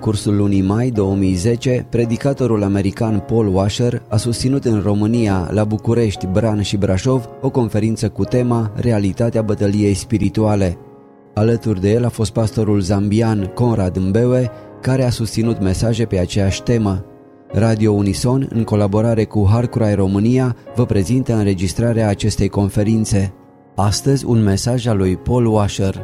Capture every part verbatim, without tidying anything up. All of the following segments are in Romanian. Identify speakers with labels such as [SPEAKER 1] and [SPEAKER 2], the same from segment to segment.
[SPEAKER 1] cursul lunii mai două mii zece, predicatorul american Paul Washer a susținut în România, la București, Bran și Brașov, o conferință cu tema Realitatea bătăliei spirituale. Alături de el a fost pastorul zambian Conrad Mbewe, care a susținut mesaje pe aceeași temă. Radio Unison, în colaborare cu Harcry România, vă prezintă înregistrarea acestei conferințe. Astăzi, un mesaj al lui Paul Washer.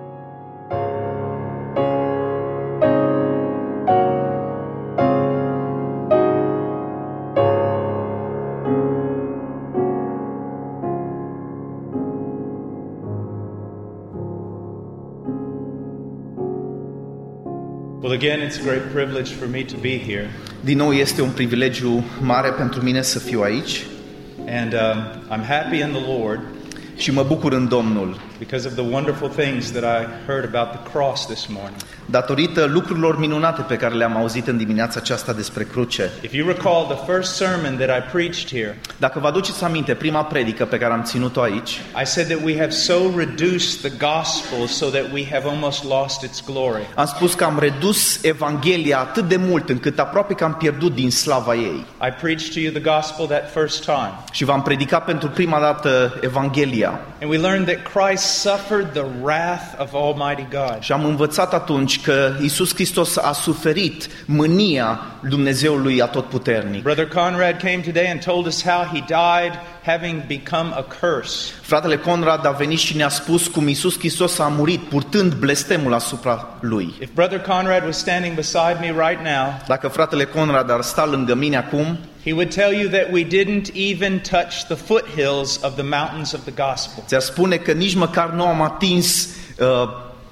[SPEAKER 2] Well, again, it's a great privilege for me to be here.
[SPEAKER 3] Din nou este un privilegiu mare pentru mine să fiu aici.
[SPEAKER 2] And um, I'm happy in the Lord
[SPEAKER 3] și mă bucur în Domnul
[SPEAKER 2] because of the wonderful things that I heard about the cross this morning.
[SPEAKER 3] Datorită lucrurilor minunate pe care le-am auzit în dimineața aceasta despre cruce.
[SPEAKER 2] If you recall the first sermon that I preached here,
[SPEAKER 3] dacă vă aduceți aminte prima predică pe care am ținut-o aici,
[SPEAKER 2] I said that we have so reduced the gospel so that we have almost lost its glory.
[SPEAKER 3] Am spus că am redus Evanghelia atât de mult încât aproape că am pierdut din slava ei.
[SPEAKER 2] I preached to you the gospel that first time.
[SPEAKER 3] Și v-am predicat pentru prima dată Evanghelia.
[SPEAKER 2] And we learned that Christ suffered the wrath of Almighty God.
[SPEAKER 3] Și am învățat atunci că Iisus Hristos a suferit mânia Dumnezeului Atotputernic.
[SPEAKER 2] Brother Conrad came today and told us how he died having become a curse.
[SPEAKER 3] Fratele Conrad a venit și ne-a spus cum Iisus Hristos a murit purtând blestemul asupra lui.
[SPEAKER 2] If Brother Conrad was standing beside me right now,
[SPEAKER 3] dacă fratele Conrad ar sta lângă mine acum,
[SPEAKER 2] he would tell you that we didn't even touch the foothills of the mountains of the gospel.
[SPEAKER 3] Ți-ar spune că nici măcar nu am atins uh,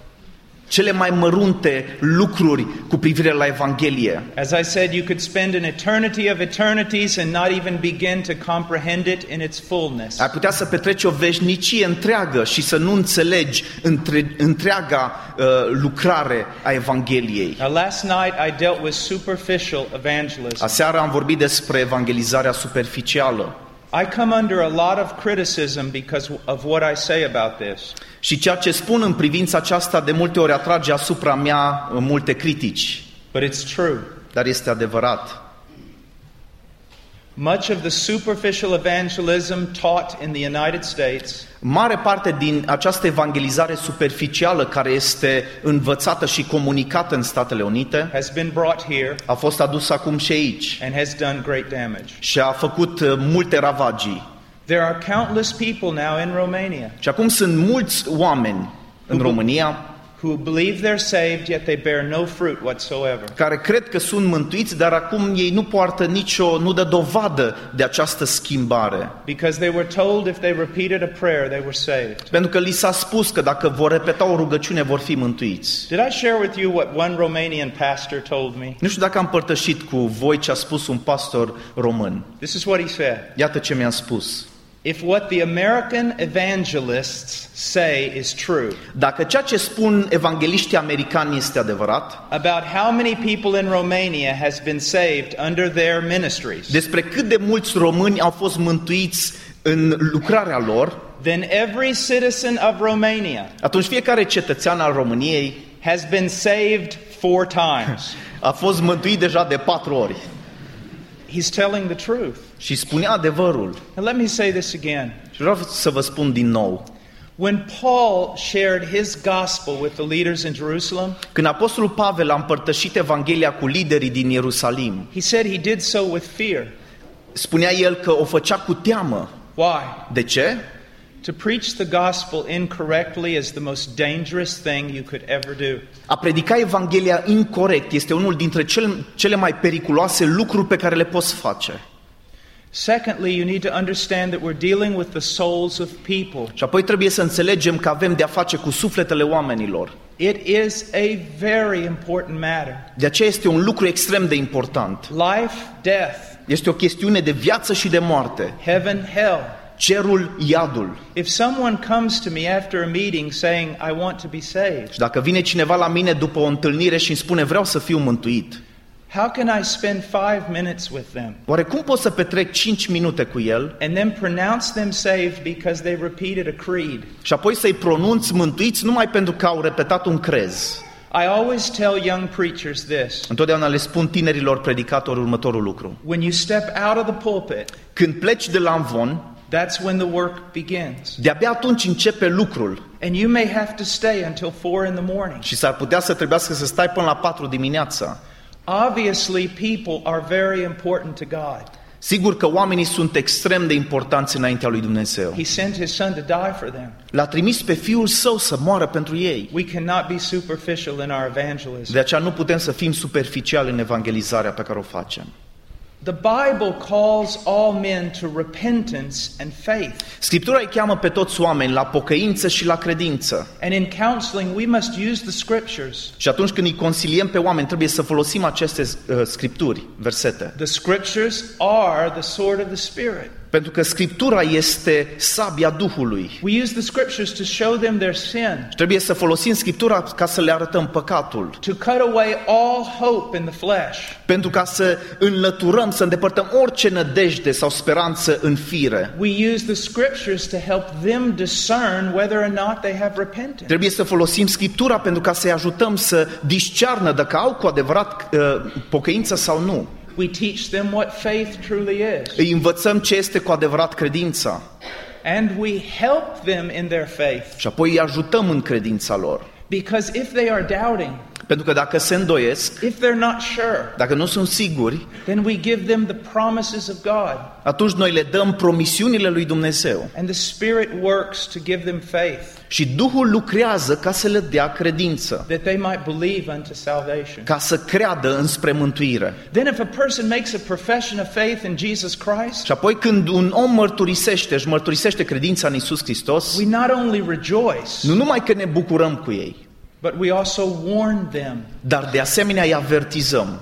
[SPEAKER 3] cele mai mărunte lucruri cu privire la Evanghelie.
[SPEAKER 2] As I said, you could spend an eternity of eternities and not even begin to comprehend it in its fullness.
[SPEAKER 3] Ai putea să petreci o veșnicie întreagă și să nu înțelegi între, întreaga uh, lucrare a Evangheliei.
[SPEAKER 2] Now, last night I dealt with superficial evangelism.
[SPEAKER 3] Aseară am vorbit despre evangelizarea superficială.
[SPEAKER 2] I come under a lot of criticism because of what I say about this.
[SPEAKER 3] Și ceea ce spun în privința aceasta de multe ori atrage asupra mea multe critici.
[SPEAKER 2] But it's true.
[SPEAKER 3] Dar este adevărat.
[SPEAKER 2] Much of the superficial evangelism taught in the United States,
[SPEAKER 3] mare parte din această evangelizare superficială care este învățată și comunicată în Statele Unite
[SPEAKER 2] has been brought here
[SPEAKER 3] a fost adusă acum și aici
[SPEAKER 2] and has done great damage.
[SPEAKER 3] și a făcut multe ravagii.
[SPEAKER 2] There are countless people now in Romania.
[SPEAKER 3] Și acum sunt mulți oameni în România
[SPEAKER 2] who believe they're saved, yet they bear no fruit whatsoever.
[SPEAKER 3] Care cred că sunt mântuiți, dar acum ei nu poartă nicio, nu dă dovadă de această schimbare.
[SPEAKER 2] Because they were told if they repeated a prayer, they were saved.
[SPEAKER 3] Pentru că li s-a spus că dacă vor repeta o rugăciune, vor fi mântuiți.
[SPEAKER 2] Did I share with you what one Romanian pastor told me?
[SPEAKER 3] Nu știu dacă am împărtășit cu voi ce a spus un pastor român.
[SPEAKER 2] This is what he said.
[SPEAKER 3] Iată ce mi-a spus.
[SPEAKER 2] If what the American evangelists say is true,
[SPEAKER 3] dacă ceea ce spun evangeliștii americani este adevărat,
[SPEAKER 2] about how many people in Romania has been saved under their ministries,
[SPEAKER 3] despre cât de mulți români au fost mântuiți în lucrarea lor,
[SPEAKER 2] then every citizen of Romania,
[SPEAKER 3] atunci fiecare cetățean al României
[SPEAKER 2] has been saved four times.
[SPEAKER 3] A fost mântuit deja de patru ori.
[SPEAKER 2] He's telling the truth.
[SPEAKER 3] Și spunea adevărul.
[SPEAKER 2] And let me say this again.
[SPEAKER 3] Și vreau să vă spun din nou.
[SPEAKER 2] When Paul shared his gospel with the leaders in Jerusalem,
[SPEAKER 3] când apostolul Pavel a împărtășit Evanghelia cu liderii din Ierusalim,
[SPEAKER 2] he said he did so with fear.
[SPEAKER 3] Spunea el că o făcea cu teamă.
[SPEAKER 2] Why?
[SPEAKER 3] De ce?
[SPEAKER 2] To preach the gospel incorrectly is the most dangerous thing you could ever do.
[SPEAKER 3] A predica Evanghelia incorect este unul dintre cele, cele mai periculoase lucruri pe care le poți face.
[SPEAKER 2] Secondly, you need to understand that we're dealing with the souls of people.
[SPEAKER 3] Și apoi trebuie să înțelegem că avem de a face cu sufletele oamenilor.
[SPEAKER 2] It is a very important matter.
[SPEAKER 3] De aceea este un lucru extrem de important.
[SPEAKER 2] Life, death.
[SPEAKER 3] Este o chestiune de viață și de moarte.
[SPEAKER 2] Heaven, hell.
[SPEAKER 3] Cerul, iadul.
[SPEAKER 2] If someone comes to me after a meeting saying I want to be saved.
[SPEAKER 3] Și dacă vine cineva la mine după o întâlnire și îmi spune vreau să fiu mântuit.
[SPEAKER 2] How can I spend five minutes with them?
[SPEAKER 3] Oare cum pot să petrec cinci minute cu el?
[SPEAKER 2] And then pronounce them saved because they repeated a creed.
[SPEAKER 3] Și apoi să-i pronunț mântuiți numai pentru că au repetat un crez.
[SPEAKER 2] I always tell young preachers this.
[SPEAKER 3] Întotdeauna le spun tinerilor predicatori următorul lucru.
[SPEAKER 2] When you step out of the pulpit,
[SPEAKER 3] Când pleci de la amvon,
[SPEAKER 2] that's when the work begins.
[SPEAKER 3] de-abia atunci începe lucrul.
[SPEAKER 2] And you may have to stay until four in the morning.
[SPEAKER 3] Și s-ar putea să trebuiască să stai până la patru dimineața.
[SPEAKER 2] Obviously, people are very important to God.
[SPEAKER 3] Sigur că oamenii sunt extrem de importanți înaintea lui Dumnezeu.
[SPEAKER 2] He sent his son to die for them.
[SPEAKER 3] L-a trimis pe Fiul Său să moară pentru ei.
[SPEAKER 2] We cannot be superficial in our evangelism.
[SPEAKER 3] De aceea nu putem să fim superficiali în evangelizarea pe care o facem.
[SPEAKER 2] The Bible calls all men to repentance and faith.
[SPEAKER 3] Scriptura îi cheamă pe toți oameni la pocăință și la credință.
[SPEAKER 2] And in counseling, we must use the scriptures.
[SPEAKER 3] Și atunci când îi consiliem pe oameni, trebuie să folosim aceste uh, scripturi, versete.
[SPEAKER 2] The scriptures are the sword of the Spirit.
[SPEAKER 3] Pentru că Scriptura este sabia Duhului.
[SPEAKER 2] We use the scriptures to show them their sin.
[SPEAKER 3] Trebuie să folosim Scriptura ca să le arătăm păcatul.
[SPEAKER 2] To cut away all hope in the flesh.
[SPEAKER 3] Pentru ca să înlăturăm, să îndepărtăm orice nădejde sau speranță în fire.
[SPEAKER 2] We use the scriptures to help them discern whether or not they have repented.
[SPEAKER 3] Trebuie să folosim Scriptura pentru ca să-i ajutăm să discearnă dacă au cu adevărat uh, pocăință sau nu.
[SPEAKER 2] We teach them what faith truly is.
[SPEAKER 3] Îi învățăm ce este cu adevărat credința.
[SPEAKER 2] And we help them in their faith.
[SPEAKER 3] Și apoi îi ajutăm în credința lor.
[SPEAKER 2] Because if they are doubting,
[SPEAKER 3] Pentru că dacă se îndoiesc,
[SPEAKER 2] if they're not sure,
[SPEAKER 3] dacă nu sunt siguri,
[SPEAKER 2] then we give them the promises of God.
[SPEAKER 3] atunci noi le dăm promisiunile lui Dumnezeu.
[SPEAKER 2] And the Spirit works to give them faith.
[SPEAKER 3] Și Duhul lucrează ca să le dea credință,
[SPEAKER 2] That they might believe unto salvation.
[SPEAKER 3] ca să creadă înspre mântuire.
[SPEAKER 2] Then if a person makes a profession of faith in Jesus Christ,
[SPEAKER 3] Și apoi când un om mărturisește, își mărturisește credința în Iisus Hristos,
[SPEAKER 2] we not only rejoice,
[SPEAKER 3] nu numai că ne bucurăm cu ei,
[SPEAKER 2] but we also warn them.
[SPEAKER 3] dar de asemenea îi avertizăm.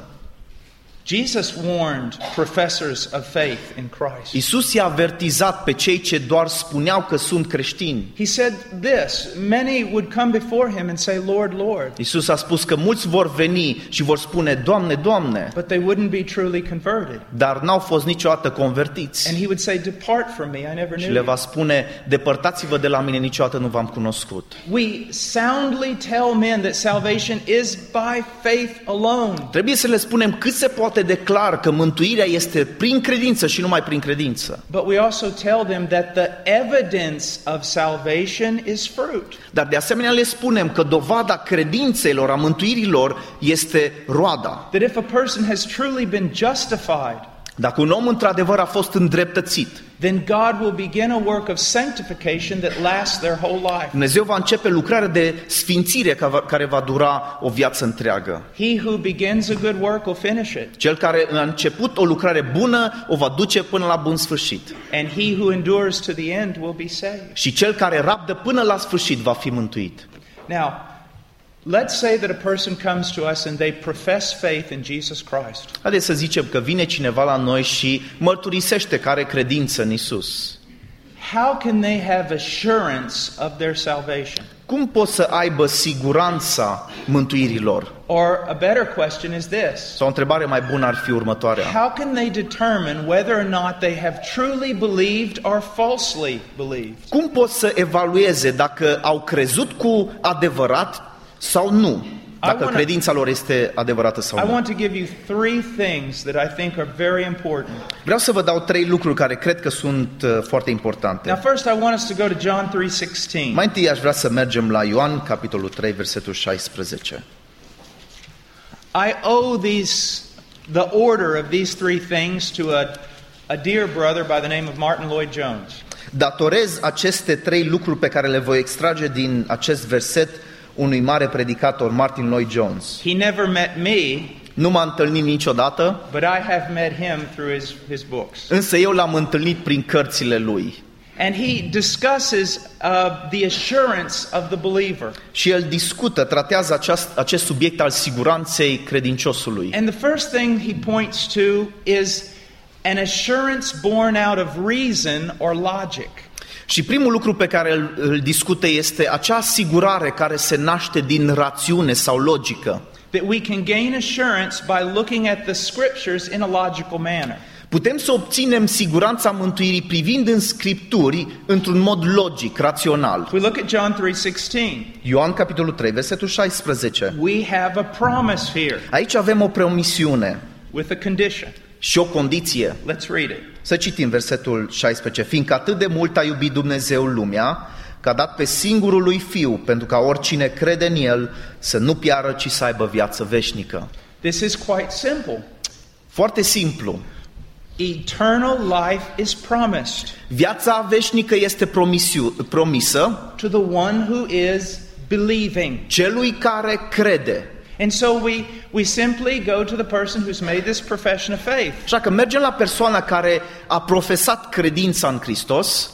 [SPEAKER 2] Jesus warned professors of faith in Christ.
[SPEAKER 3] Iisus i-a avertizat pe cei ce doar spuneau că sunt creștini.
[SPEAKER 2] He said this, many would come before him and say, Lord, Lord.
[SPEAKER 3] Iisus a spus că mulți vor veni și vor spune, Doamne, Doamne,
[SPEAKER 2] But they wouldn't be truly converted.
[SPEAKER 3] dar n-au fost niciodată convertiți.
[SPEAKER 2] And he would say, depart from me, I never
[SPEAKER 3] Și
[SPEAKER 2] knew
[SPEAKER 3] le va
[SPEAKER 2] you.
[SPEAKER 3] spune, depărtați-vă de la mine, niciodată nu v-am cunoscut.
[SPEAKER 2] We soundly tell men that salvation is by faith alone.
[SPEAKER 3] Trebuie să le spunem cât se poate de clar că mântuirea este prin credință și numai prin credință.
[SPEAKER 2] But we also tell them that the evidence of salvation is fruit.
[SPEAKER 3] Dar de asemenea le spunem că dovada credințelor, a mântuirilor, este roada.
[SPEAKER 2] That if a person has truly been justified,
[SPEAKER 3] Dacă un om într-adevăr a fost îndreptățit,
[SPEAKER 2] then God will begin a work of sanctification that lasts their whole life.
[SPEAKER 3] Dumnezeu va începe lucrarea de sfințire care va dura o viață întreagă.
[SPEAKER 2] He who begins a good work will finish it.
[SPEAKER 3] Cel care a început o lucrare bună o va duce până la bun sfârșit.
[SPEAKER 2] And he who endures to the end will be saved.
[SPEAKER 3] Și cel care rabdă până la sfârșit va fi mântuit.
[SPEAKER 2] Now, let's say that a person comes to us and they profess faith in Jesus Christ.
[SPEAKER 3] Haideți să zicem că vine cineva la noi și mărturisește că are credință în Isus.
[SPEAKER 2] How can they have assurance of their salvation?
[SPEAKER 3] Cum pot să aibă siguranța mântuirilor?
[SPEAKER 2] Or a better question is this.
[SPEAKER 3] Sau o întrebare mai bună ar fi următoarea.
[SPEAKER 2] How can they determine whether or not they have truly believed or falsely believed?
[SPEAKER 3] Cum pot să evalueze dacă au crezut cu adevărat sau nu? Dacă
[SPEAKER 2] wanna-
[SPEAKER 3] credința lor este adevărată sau
[SPEAKER 2] I
[SPEAKER 3] nu.
[SPEAKER 2] want to give you three things that I think are very important.
[SPEAKER 3] Vreau să vă dau trei lucruri care cred că sunt uh, foarte
[SPEAKER 2] Now,
[SPEAKER 3] importante.
[SPEAKER 2] first I want us to go to John three sixteen.
[SPEAKER 3] Mai întâi aș vrea să mergem la Ioan, capitolul trei, versetul șaisprezece.
[SPEAKER 2] I owe these the order of these three things to a a dear brother by the name of Martin Lloyd Jones.
[SPEAKER 3] Datorez aceste trei lucruri pe care le voi extrage din acest verset unui mare predicator, Martin Lloyd Jones.
[SPEAKER 2] He never met me,
[SPEAKER 3] Nu m-a întâlnit niciodată,
[SPEAKER 2] but I have met him through his, his books.
[SPEAKER 3] însă eu l-am întâlnit prin cărțile lui.
[SPEAKER 2] And he discusses uh, the assurance of the believer.
[SPEAKER 3] Și el discută, tratează aceast, acest subiect al siguranței credinciosului.
[SPEAKER 2] And the first thing he points to is an assurance born out of reason or logic.
[SPEAKER 3] Și primul lucru pe care îl, îl discută este acea asigurare care se naște din rațiune sau logică.
[SPEAKER 2] That we can gain assurance by looking at the scriptures in a logical manner.
[SPEAKER 3] Putem să obținem siguranța mântuirii privind în Scripturi într-un mod logic, rațional.
[SPEAKER 2] We look at John three sixteen.
[SPEAKER 3] Ioan, capitolul trei, versetul șaisprezece.
[SPEAKER 2] We have a promise here
[SPEAKER 3] Aici avem o promisiune
[SPEAKER 2] with a condition.
[SPEAKER 3] și o condiție.
[SPEAKER 2] Let's read it.
[SPEAKER 3] Să citim versetul șaisprezece. Fiindcă atât de mult a iubit Dumnezeu lumea, că a dat pe singurul lui Fiu, pentru ca oricine crede în El să nu piară, ci să aibă viață veșnică.
[SPEAKER 2] This is quite simple.
[SPEAKER 3] Foarte simplu.
[SPEAKER 2] Eternal life is promised
[SPEAKER 3] Viața veșnică este promisiu, promisă
[SPEAKER 2] to the one who is believing.
[SPEAKER 3] celui care crede.
[SPEAKER 2] And so we, we simply go to the person who's made this profession of faith.
[SPEAKER 3] Așa că mergem la persoana care a profesat credința în Hristos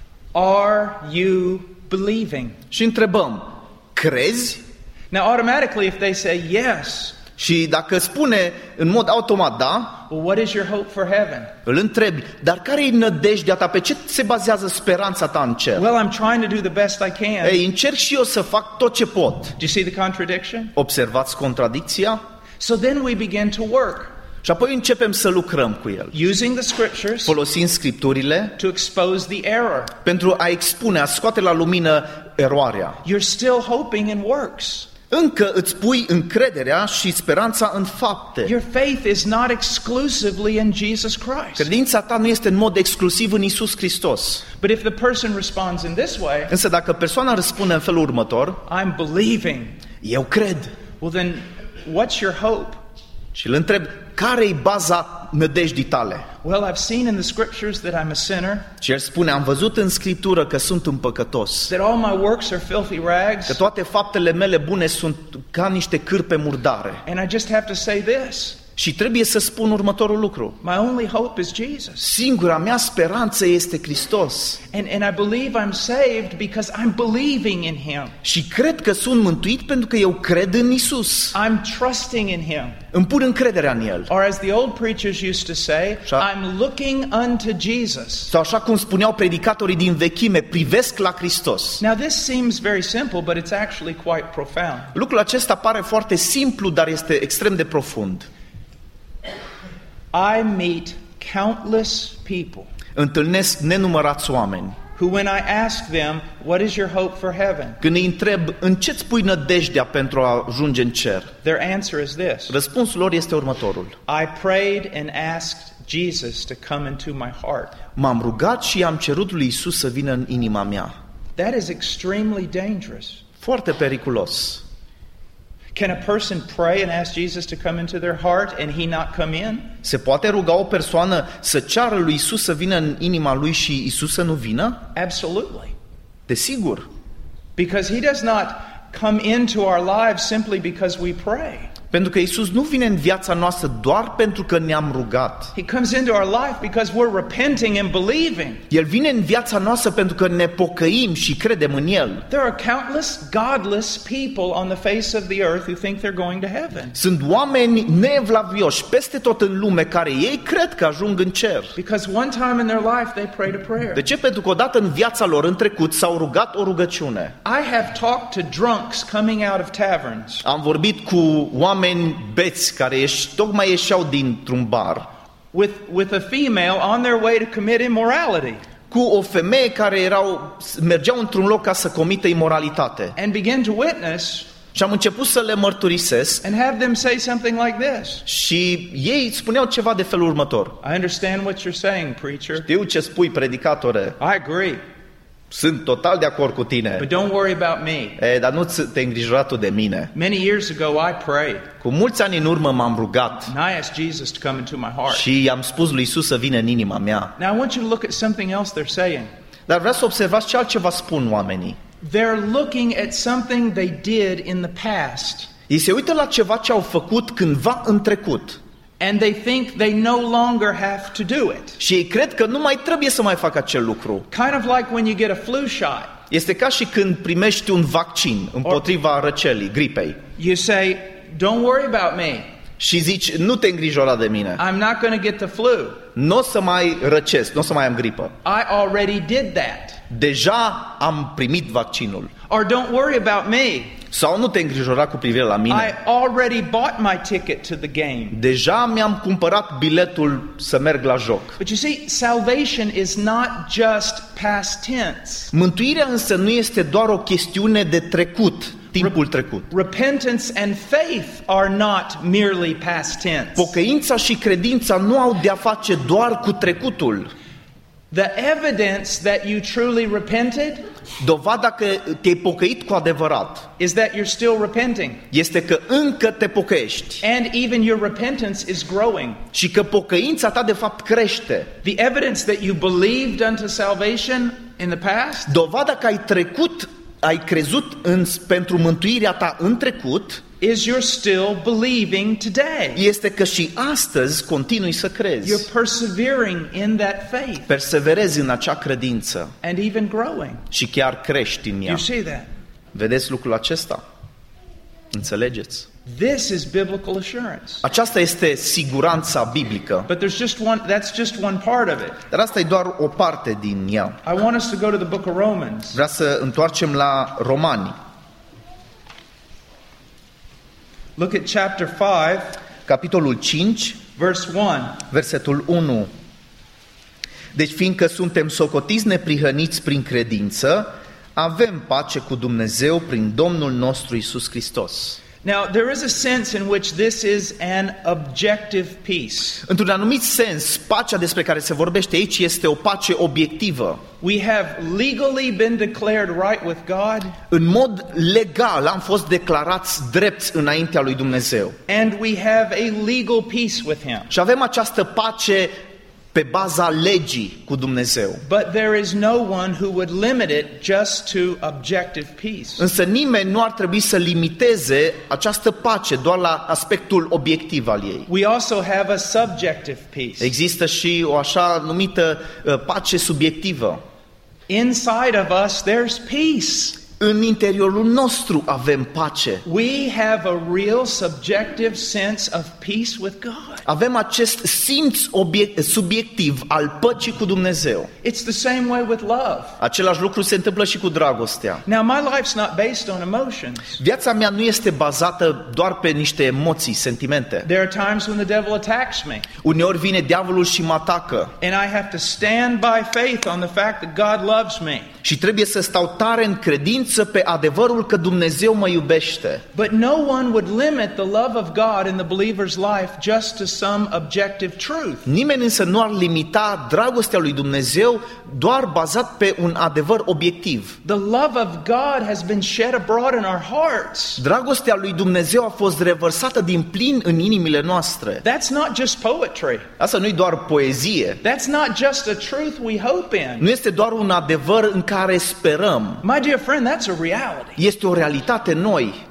[SPEAKER 2] Are you believing?
[SPEAKER 3] și întrebăm, crezi?
[SPEAKER 2] Now, automatically, if they say yes,
[SPEAKER 3] Și dacă spune în mod automat da,
[SPEAKER 2] well, what is your hope for heaven?
[SPEAKER 3] îl întrebi, dar care e nădejdea ta? Pe ce se bazează speranța ta în cer?
[SPEAKER 2] Well, I'm trying to do the best I can.
[SPEAKER 3] Ei, încerc și eu să fac tot ce pot.
[SPEAKER 2] Do you see the contradiction?
[SPEAKER 3] Observați contradicția?
[SPEAKER 2] So then we begin to work
[SPEAKER 3] Și apoi începem să lucrăm cu el,
[SPEAKER 2] using the scriptures
[SPEAKER 3] folosind Scripturile
[SPEAKER 2] to expose the error.
[SPEAKER 3] pentru a expune, a scoate la lumină eroarea.
[SPEAKER 2] You're still hoping in works.
[SPEAKER 3] Încă îți pui încrederea și speranța în fapte.
[SPEAKER 2] Your faith is not exclusively in Jesus Christ.
[SPEAKER 3] Credința ta nu este în mod exclusiv în Isus Hristos.
[SPEAKER 2] But if the person responds in this way,
[SPEAKER 3] Însă dacă persoana răspunde în felul următor,
[SPEAKER 2] I'm believing,
[SPEAKER 3] eu cred,
[SPEAKER 2] well then, what's your hope?
[SPEAKER 3] și îl întreb, care e baza nădejdii tale?
[SPEAKER 2] Well, I've seen in the scriptures that I'm a sinner,
[SPEAKER 3] Și el spune, am văzut în Scriptură că sunt un păcătos,
[SPEAKER 2] that all my works are filthy
[SPEAKER 3] că
[SPEAKER 2] rags,
[SPEAKER 3] toate faptele mele bune sunt ca niște cârpe murdare.
[SPEAKER 2] and I just have to say this.
[SPEAKER 3] Și trebuie să spun următorul lucru.
[SPEAKER 2] My only hope is Jesus.
[SPEAKER 3] Singura mea speranță este Hristos.
[SPEAKER 2] And, and I believe I'm saved because I'm believing in Him.
[SPEAKER 3] Și cred că sunt mântuit pentru că eu cred în Isus.
[SPEAKER 2] I'm trusting in Him.
[SPEAKER 3] Îmi pun încrederea în El.
[SPEAKER 2] Or as the old preachers used to say,
[SPEAKER 3] Așa.
[SPEAKER 2] I'm looking unto Jesus.
[SPEAKER 3] Sau așa cum spuneau predicatorii din vechime, privesc la Hristos.
[SPEAKER 2] Now this seems very simple, but it's actually quite profound.
[SPEAKER 3] Lucrul acesta pare foarte simplu, dar este extrem de profund.
[SPEAKER 2] I meet countless people
[SPEAKER 3] Întâlnesc nenumărați oameni.
[SPEAKER 2] who, when I ask them, what is your hope for heaven?
[SPEAKER 3] Când îi întreb, în ce-ți pui nădejdea pentru a ajunge în cer?
[SPEAKER 2] Their answer is this.
[SPEAKER 3] Răspunsul lor este următorul.
[SPEAKER 2] I prayed and asked Jesus to come into my heart.
[SPEAKER 3] M-am rugat și am cerut lui Isus să vină în inima mea.
[SPEAKER 2] That is extremely dangerous.
[SPEAKER 3] Foarte periculos.
[SPEAKER 2] Can a person pray and ask Jesus to come into their heart and he not come in?
[SPEAKER 3] Se poate ruga o persoană să ceară lui Isus să vină în inima lui și Isus să nu vină?
[SPEAKER 2] Absolutely.
[SPEAKER 3] Desigur.
[SPEAKER 2] Because he does not come into our lives simply because we pray.
[SPEAKER 3] Pentru că Isus nu vine în viața noastră doar pentru că ne-am rugat.
[SPEAKER 2] He comes into our life because we're repenting and believing.
[SPEAKER 3] El vine în viața noastră pentru că ne pocăim și credem în El.
[SPEAKER 2] There are countless godless people on the face of the earth who think they're going to heaven.
[SPEAKER 3] Sunt oameni neevlavioși peste tot în lume care ei cred că ajung în cer.
[SPEAKER 2] Because one time in their life they prayed a prayer.
[SPEAKER 3] De ce? Pentru că odată în viața lor în trecut s-au rugat o rugăciune.
[SPEAKER 2] I have talked to drunks coming out of taverns.
[SPEAKER 3] Am vorbit cu oameni beți care ieși, tocmai ieșeau dintr-un bar.
[SPEAKER 2] With, with a female on their way to commit immorality.
[SPEAKER 3] Cu o femeie care erau, mergeau într-un loc ca să comită imoralitate.
[SPEAKER 2] And begin to witness.
[SPEAKER 3] Și am început să le mărturisesc
[SPEAKER 2] And have them say something like this.
[SPEAKER 3] și ei spuneau ceva de felul următor.
[SPEAKER 2] I understand what you're saying, preacher.
[SPEAKER 3] Știu ce spui, predicatore,
[SPEAKER 2] I agree.
[SPEAKER 3] sunt total de acord cu
[SPEAKER 2] But
[SPEAKER 3] tine,
[SPEAKER 2] don't worry about me.
[SPEAKER 3] e, dar nu te îngrijora tu de mine.
[SPEAKER 2] Many years ago I prayed.
[SPEAKER 3] Cu mulți ani în urmă m-am rugat
[SPEAKER 2] And I asked Jesus to come into my heart.
[SPEAKER 3] și i-am spus lui Isus să vină în inima mea.
[SPEAKER 2] Now I want you to look at something else they're saying.
[SPEAKER 3] Dar vreau să observați ce altceva spun oamenii.
[SPEAKER 2] They're looking at something they did in the past.
[SPEAKER 3] Ei se uită la ceva ce au făcut cândva în trecut.
[SPEAKER 2] And they think they no longer have to do it.
[SPEAKER 3] Și ei cred că nu mai trebuie să mai facă acel lucru.
[SPEAKER 2] Kind of like when you get a flu shot.
[SPEAKER 3] Este ca și când primești un vaccin împotriva răcelii, gripei.
[SPEAKER 2] You say, don't worry about me.
[SPEAKER 3] Și zici, nu te îngrijora de mine.
[SPEAKER 2] I'm not going to get the flu.
[SPEAKER 3] Nu o să mai răcesc, nu o să mai am gripă.
[SPEAKER 2] I already did that.
[SPEAKER 3] Deja am primit vaccinul.
[SPEAKER 2] Or don't worry about me.
[SPEAKER 3] Sau nu te îngrijora cu privire la mine?
[SPEAKER 2] I already bought my ticket to the game.
[SPEAKER 3] Deja mi-am cumpărat biletul să merg la joc.
[SPEAKER 2] But you see, salvation is not just past tense.
[SPEAKER 3] Mântuirea însă nu este doar o chestiune de trecut, timpul trecut.
[SPEAKER 2] Repentance and faith are not merely past tense.
[SPEAKER 3] Pocăința și credința nu au de-a face doar cu trecutul.
[SPEAKER 2] The evidence that you truly repented
[SPEAKER 3] Dovada că te-ai pocăit cu adevărat
[SPEAKER 2] is that you're still repenting.
[SPEAKER 3] este că încă te pocăiești
[SPEAKER 2] And even your repentance is growing.
[SPEAKER 3] și că pocăința ta de fapt crește.
[SPEAKER 2] The evidence that you believed unto salvation in the past
[SPEAKER 3] Dovada că ai trecut, ai crezut în, pentru mântuirea ta în trecut
[SPEAKER 2] is you're still believing today.
[SPEAKER 3] este că și astăzi continui să crezi.
[SPEAKER 2] You're persevering in that faith
[SPEAKER 3] Perseverezi în acea credință
[SPEAKER 2] and even growing.
[SPEAKER 3] și chiar crești în ea.
[SPEAKER 2] You see that?
[SPEAKER 3] Vedeți lucrul acesta? Înțelegeți?
[SPEAKER 2] This is biblical assurance.
[SPEAKER 3] Aceasta este siguranța biblică.
[SPEAKER 2] But there's just one that's just one part of it.
[SPEAKER 3] Dar asta e doar o parte din ea.
[SPEAKER 2] I want us to go to the book of Romans.
[SPEAKER 3] Vreau să întoarcem la Romani.
[SPEAKER 2] Look at chapter five,
[SPEAKER 3] Capitolul cinci,
[SPEAKER 2] verse one.
[SPEAKER 3] versetul unu. Deci fiindcă suntem socotiți neprihăniți prin credință, avem pace cu Dumnezeu prin Domnul nostru Iisus Hristos.
[SPEAKER 2] Now, there is a sense in which this is an objective peace.
[SPEAKER 3] Într-un anumit sens, pacea despre care se vorbește aici este o pace obiectivă.
[SPEAKER 2] We have legally been declared right with God,
[SPEAKER 3] În mod legal am fost declarați drepți înaintea lui Dumnezeu.
[SPEAKER 2] and we have a legal peace with Him.
[SPEAKER 3] Și avem această pace pe baza legii cu Dumnezeu.
[SPEAKER 2] But there is no one who would limit it just to objective peace.
[SPEAKER 3] Însă nimeni nu ar trebui să limiteze această pace doar la aspectul obiectiv al ei.
[SPEAKER 2] We also have a subjective peace.
[SPEAKER 3] Există și o așa numită uh, pace subiectivă.
[SPEAKER 2] Inside of us, there's peace.
[SPEAKER 3] În interiorul nostru avem pace.
[SPEAKER 2] We have a real subjective sense of peace with God.
[SPEAKER 3] Avem acest simț obiect, subiectiv al păcii cu Dumnezeu.
[SPEAKER 2] It's the same way with love.
[SPEAKER 3] Același lucru se întâmplă și cu dragostea.
[SPEAKER 2] Now, my life's not based on emotions.
[SPEAKER 3] Viața mea nu este bazată doar pe niște emoții, sentimente.
[SPEAKER 2] There are times when the devil attacks me,
[SPEAKER 3] Uneori vine diavolul și mă atacă
[SPEAKER 2] and I have to stand by faith on the fact that God loves me.
[SPEAKER 3] și trebuie să stau tare în credință pe adevărul că Dumnezeu mă iubește.
[SPEAKER 2] But no one would limit the love of God in the believer's life just to some objective truth.
[SPEAKER 3] Nimeni însă nu ar limita dragostea lui Dumnezeu doar bazat pe un adevăr obiectiv.
[SPEAKER 2] The love of God has been shed abroad in our hearts.
[SPEAKER 3] Dragostea lui Dumnezeu a fost revărsată din plin în inimile noastre.
[SPEAKER 2] That's not just poetry.
[SPEAKER 3] Asta nu e doar poezie.
[SPEAKER 2] That's not just a truth we hope in.
[SPEAKER 3] Nu este doar un adevăr în care sperăm.
[SPEAKER 2] My dear friend, that's a reality.
[SPEAKER 3] Este o realitate noi.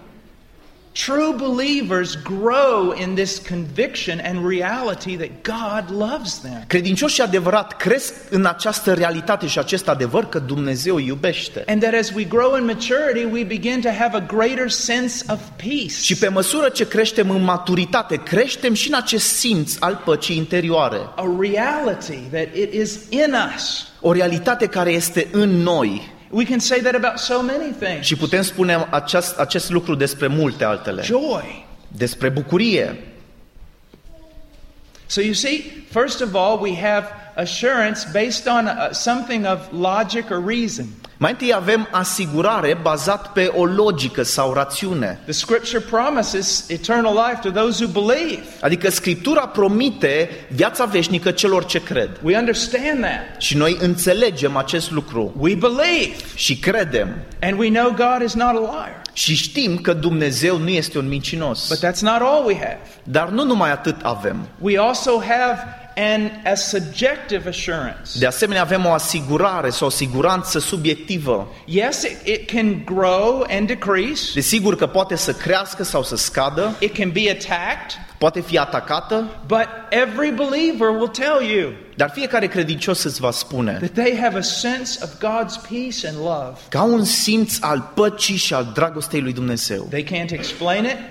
[SPEAKER 2] True believers grow in this conviction and reality that God loves them.
[SPEAKER 3] Credincioșii adevărat cresc în această realitate și acest adevăr că Dumnezeu iubește.
[SPEAKER 2] And that as we grow in maturity, we begin to have a greater sense of peace.
[SPEAKER 3] Și pe măsură ce creștem în maturitate, creștem și în acest simț al păcii interioare.
[SPEAKER 2] A reality that it is in us.
[SPEAKER 3] O realitate care este în noi.
[SPEAKER 2] We can say that about so many things.
[SPEAKER 3] Și putem spune acest, acest lucru despre multe altele.
[SPEAKER 2] Joy.
[SPEAKER 3] Despre bucurie.
[SPEAKER 2] So you see, first of all, we have assurance based on uh, something of logic or reason.
[SPEAKER 3] Mai întâi avem asigurare bazat pe o logică sau rațiune.
[SPEAKER 2] The scripture promises eternal life to those who believe.
[SPEAKER 3] Adică Scriptura promite viața veșnică celor ce cred.
[SPEAKER 2] We understand that.
[SPEAKER 3] Și noi înțelegem acest lucru.
[SPEAKER 2] We believe.
[SPEAKER 3] Și credem.
[SPEAKER 2] And we know God is not a liar.
[SPEAKER 3] Și știm că Dumnezeu nu este un mincinos.
[SPEAKER 2] But that's not all we have.
[SPEAKER 3] Dar nu numai atât avem.
[SPEAKER 2] We also have an a subjective assurance.
[SPEAKER 3] De asemenea avem o asigurare sau o siguranță subiectivă.
[SPEAKER 2] Yes, it, it can grow and decrease.
[SPEAKER 3] Desigur că poate să crească sau să scadă,
[SPEAKER 2] It can be attacked.
[SPEAKER 3] poate fi atacată,
[SPEAKER 2] But every believer will tell you
[SPEAKER 3] dar fiecare credincios îți va spune
[SPEAKER 2] that they have a sense of God's peace and love.
[SPEAKER 3] că au un simț al păcii și al dragostei lui Dumnezeu.
[SPEAKER 2] They can't explain it.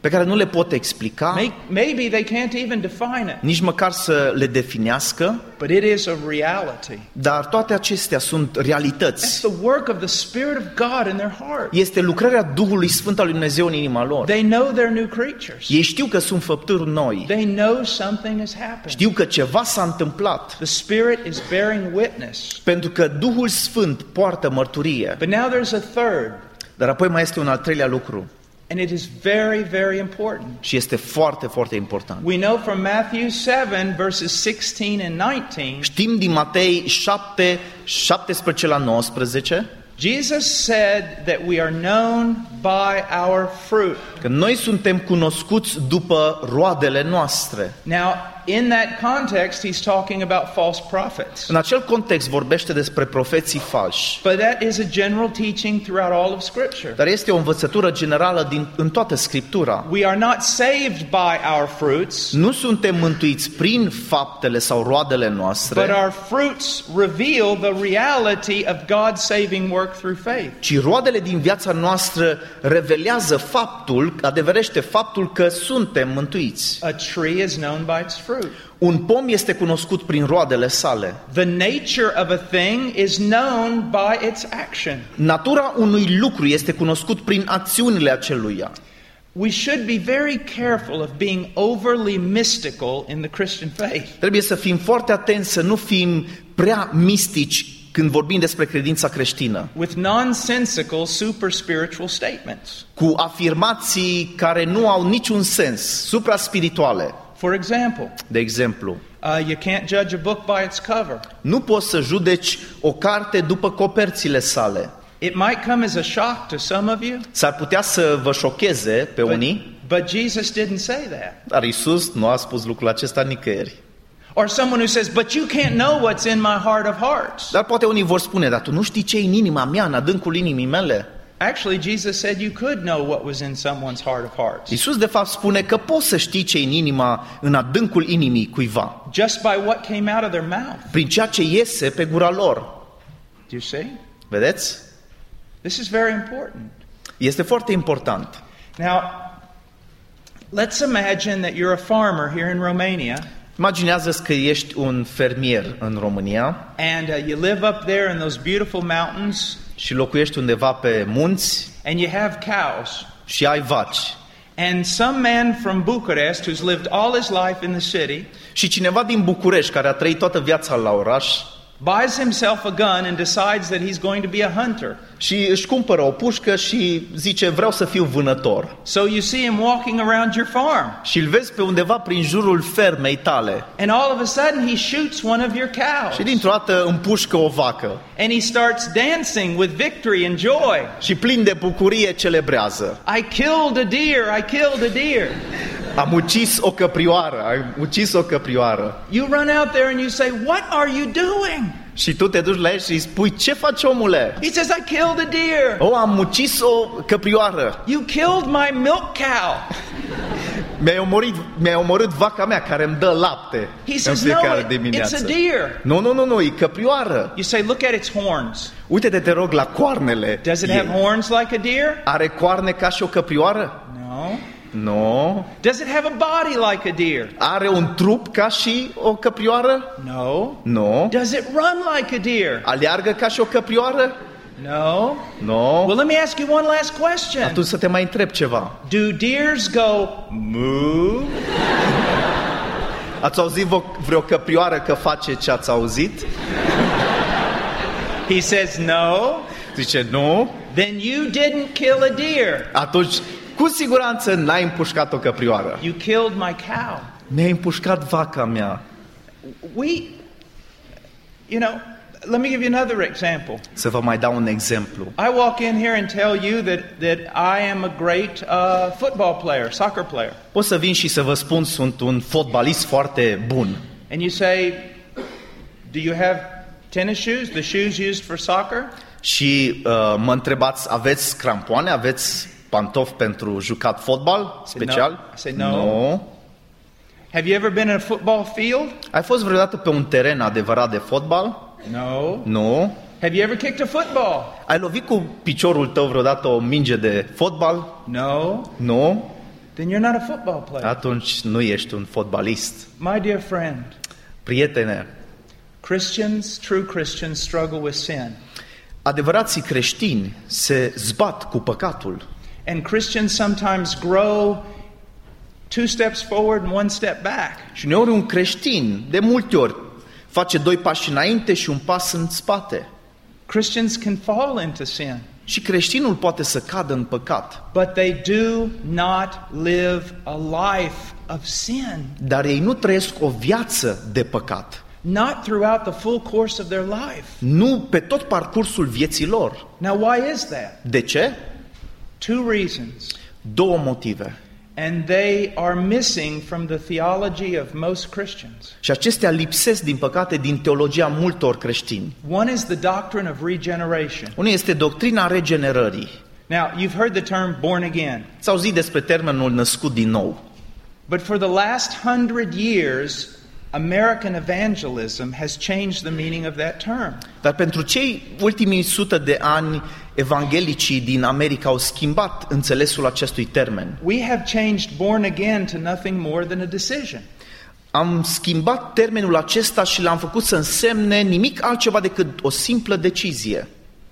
[SPEAKER 3] pe care nu le pot explica,
[SPEAKER 2] Maybe they can't even define it,
[SPEAKER 3] nici măcar să le definească,
[SPEAKER 2] but it is a reality.
[SPEAKER 3] dar toate acestea sunt
[SPEAKER 2] That's
[SPEAKER 3] realități.
[SPEAKER 2] the work of the Spirit of God in their heart.
[SPEAKER 3] Este lucrarea Duhului Sfânt al lui Dumnezeu în inima lor.
[SPEAKER 2] They know they're new creatures.
[SPEAKER 3] Ei știu că sunt făpturi noi.
[SPEAKER 2] They know something has happened.
[SPEAKER 3] Știu că ceva s-a întâmplat.
[SPEAKER 2] The Spirit is bearing witness.
[SPEAKER 3] Pentru că Duhul Sfânt poartă mărturie.
[SPEAKER 2] But now there's a third,
[SPEAKER 3] Dar apoi mai este un al treilea lucru
[SPEAKER 2] and it is very, very important.
[SPEAKER 3] și este foarte, foarte important.
[SPEAKER 2] We know from Matthew seven, verses sixteen and nineteen,
[SPEAKER 3] Știm din Matei șapte, șaptesprezece la nouăsprezece,
[SPEAKER 2] Jesus said that we are known by our fruit.
[SPEAKER 3] că noi suntem cunoscuți după roadele noastre.
[SPEAKER 2] Now, in that context, he's talking about false prophets.
[SPEAKER 3] În acel context vorbește despre profeții falși.
[SPEAKER 2] But that is a general teaching throughout all of Scripture.
[SPEAKER 3] Dar este o învățătură generală din, în toată Scriptura.
[SPEAKER 2] We are not saved by our fruits,
[SPEAKER 3] Nu suntem mântuiți prin faptele sau roadele
[SPEAKER 2] but
[SPEAKER 3] noastre,
[SPEAKER 2] our fruits reveal the reality of God's saving work through faith.
[SPEAKER 3] ci roadele din viața noastră revelează faptul, adeverește faptul că suntem mântuiți.
[SPEAKER 2] A tree is known by its fruit.
[SPEAKER 3] Un pom este cunoscut prin roadele sale.
[SPEAKER 2] The nature of a thing is known by its action.
[SPEAKER 3] Natura unui lucru este cunoscut prin acțiunile aceluia.
[SPEAKER 2] We should be very careful of being overly mystical in the Christian faith.
[SPEAKER 3] Trebuie să fim foarte atenți să nu fim prea mistici când vorbim despre credința creștină,
[SPEAKER 2] With nonsensical super spiritual statements.
[SPEAKER 3] cu afirmații care nu au niciun sens, supra-spirituale.
[SPEAKER 2] For example,
[SPEAKER 3] De exemplu,
[SPEAKER 2] uh, you can't judge a book by its cover.
[SPEAKER 3] nu poți să judeci o carte după coperțile sale.
[SPEAKER 2] It might come as a shock to some of you,
[SPEAKER 3] S-ar putea să vă șocheze pe
[SPEAKER 2] but,
[SPEAKER 3] unii,
[SPEAKER 2] but Jesus didn't say that.
[SPEAKER 3] dar Iisus nu a spus lucrul acesta nicăieri.
[SPEAKER 2] Or someone who says, but you can't know what's in my heart of hearts.
[SPEAKER 3] Dar poate unii vor spune, dar tu nu știi ce e în inima mea, în adâncul inimii mele?
[SPEAKER 2] Actually, Jesus said you could know what was in someone's heart of hearts.
[SPEAKER 3] Iisus de fapt spune că poți să știi ce e în inima, în adâncul inimii cuiva,
[SPEAKER 2] Just by what came out of their mouth.
[SPEAKER 3] prin ceea ce iese pe gura lor.
[SPEAKER 2] Do you see?
[SPEAKER 3] Vedeți?
[SPEAKER 2] This is very important.
[SPEAKER 3] Este foarte important.
[SPEAKER 2] Now, let's imagine that you're a farmer here in Romania,
[SPEAKER 3] Imaginează-ți că ești un fermier în România
[SPEAKER 2] and uh, you live up there in those beautiful mountains,
[SPEAKER 3] și locuiești undeva pe munți
[SPEAKER 2] and you have cows.
[SPEAKER 3] și ai vaci.
[SPEAKER 2] And some man from Bucharest who's lived all his life in the city
[SPEAKER 3] Și cineva din București, care a trăit toată viața la oraș,
[SPEAKER 2] buys himself a gun and decides that he's going to be a hunter.
[SPEAKER 3] și își cumpără o pușcă și zice, vreau să fiu vânător.
[SPEAKER 2] So you see him walking around your farm,
[SPEAKER 3] Și îl vezi pe undeva prin jurul fermei tale.
[SPEAKER 2] and all of a sudden he shoots one of your cows.
[SPEAKER 3] Și dintr-o dată împușcă o vacă.
[SPEAKER 2] And he starts dancing with victory and joy.
[SPEAKER 3] Și plin de bucurie celebrează.
[SPEAKER 2] I killed a deer, I killed a deer.
[SPEAKER 3] Am ucis o căprioară, am ucis o căprioară.
[SPEAKER 2] You run out there and you say, what are you doing?
[SPEAKER 3] Și tu te duci la el și îi spui, ce faci, omule?
[SPEAKER 2] He says, I killed a deer.
[SPEAKER 3] O, am ucis o căprioară.
[SPEAKER 2] You killed my milk cow.
[SPEAKER 3] Mi-ai omorât, mi-ai omorât vaca mea care îmi dă lapte
[SPEAKER 2] He
[SPEAKER 3] în
[SPEAKER 2] says, no,
[SPEAKER 3] fiecare
[SPEAKER 2] it- it's
[SPEAKER 3] dimineață.
[SPEAKER 2] a deer.
[SPEAKER 3] Nu, nu, nu, nu, e căprioară.
[SPEAKER 2] You say, look at its horns.
[SPEAKER 3] Uite-te, te rog, la coarnele
[SPEAKER 2] Does it
[SPEAKER 3] ei.
[SPEAKER 2] have horns like a deer?
[SPEAKER 3] Are coarne ca și o căprioară?
[SPEAKER 2] No.
[SPEAKER 3] Nu.
[SPEAKER 2] Does it have a body like a deer?
[SPEAKER 3] Are un trup ca și o căprioară?
[SPEAKER 2] No.
[SPEAKER 3] Nu.
[SPEAKER 2] Does it run like a deer?
[SPEAKER 3] Aleargă ca și o căprioară?
[SPEAKER 2] No.
[SPEAKER 3] Nu.
[SPEAKER 2] Well, let me ask you one last question.
[SPEAKER 3] Atunci să te mai întreb ceva.
[SPEAKER 2] Do deers go moo?
[SPEAKER 3] Ați auzit vo- vreo căprioară că face ce ați auzit?
[SPEAKER 2] He says no.
[SPEAKER 3] Zice, nu.
[SPEAKER 2] Then you didn't kill a deer.
[SPEAKER 3] Atunci, cu siguranță n-ai împușcat o căprioară.
[SPEAKER 2] You killed my cow.
[SPEAKER 3] Mi-ai împușcat vaca mea.
[SPEAKER 2] We, you know, let me give you another example.
[SPEAKER 3] Să vă mai dau un exemplu.
[SPEAKER 2] I walk in here and tell you that, that I am a great uh, football player, soccer player.
[SPEAKER 3] Pot să vin și să vă spun, sunt un fotbalist foarte bun.
[SPEAKER 2] And you say, do you have tennis shoes, the shoes used for soccer?
[SPEAKER 3] Și uh, mă întrebați, aveți crampoane, aveți pantofi pentru jucat fotbal special?
[SPEAKER 2] no. I say no.
[SPEAKER 3] Nu.
[SPEAKER 2] Have you ever been in a football field?
[SPEAKER 3] Ai fost vreodată pe un teren adevărat de fotbal?
[SPEAKER 2] No.
[SPEAKER 3] Nu.
[SPEAKER 2] Have you ever kicked a football?
[SPEAKER 3] Ai lovit cu piciorul tău vreodată o minge de fotbal?
[SPEAKER 2] No.
[SPEAKER 3] Nu.
[SPEAKER 2] then you're not a football player.
[SPEAKER 3] atunci nu ești un fotbalist.
[SPEAKER 2] My dear friend,
[SPEAKER 3] Prietene,
[SPEAKER 2] Christians, true Christians, struggle with sin.
[SPEAKER 3] adevărații creștini se zbat cu păcatul.
[SPEAKER 2] And Christians sometimes grow two steps forward and one step back.
[SPEAKER 3] Și uneori un creștin, de multe ori, face doi pași înainte și un pas în spate.
[SPEAKER 2] Christians can fall into sin,
[SPEAKER 3] Și creștinul poate să cadă în păcat.
[SPEAKER 2] but they do not live a life of sin.
[SPEAKER 3] Dar ei nu trăiesc o viață de păcat.
[SPEAKER 2] Not throughout the full course of their life.
[SPEAKER 3] Nu pe tot parcursul vieții lor.
[SPEAKER 2] Now, why is that?
[SPEAKER 3] De ce?
[SPEAKER 2] Two reasons.
[SPEAKER 3] Două motive.
[SPEAKER 2] And they are missing from the theology of most Christians.
[SPEAKER 3] Și acestea lipsesc, din păcate, din teologia multor creștini.
[SPEAKER 2] One is the doctrine of regeneration.
[SPEAKER 3] Unul este doctrina regenerării.
[SPEAKER 2] Now, you've heard the term born again.
[SPEAKER 3] S-a auzit despre termenul născut din nou.
[SPEAKER 2] But for the last hundred years, American evangelism has changed the meaning of that term.
[SPEAKER 3] Dar pentru cei ultimii sută de ani, evanghelicii din America au schimbat înțelesul acestui termen.
[SPEAKER 2] We have changed born again to nothing more than a decision.
[SPEAKER 3] Am schimbat termenul acesta și l-am făcut să însemne nimic altceva decât o simplă decizie.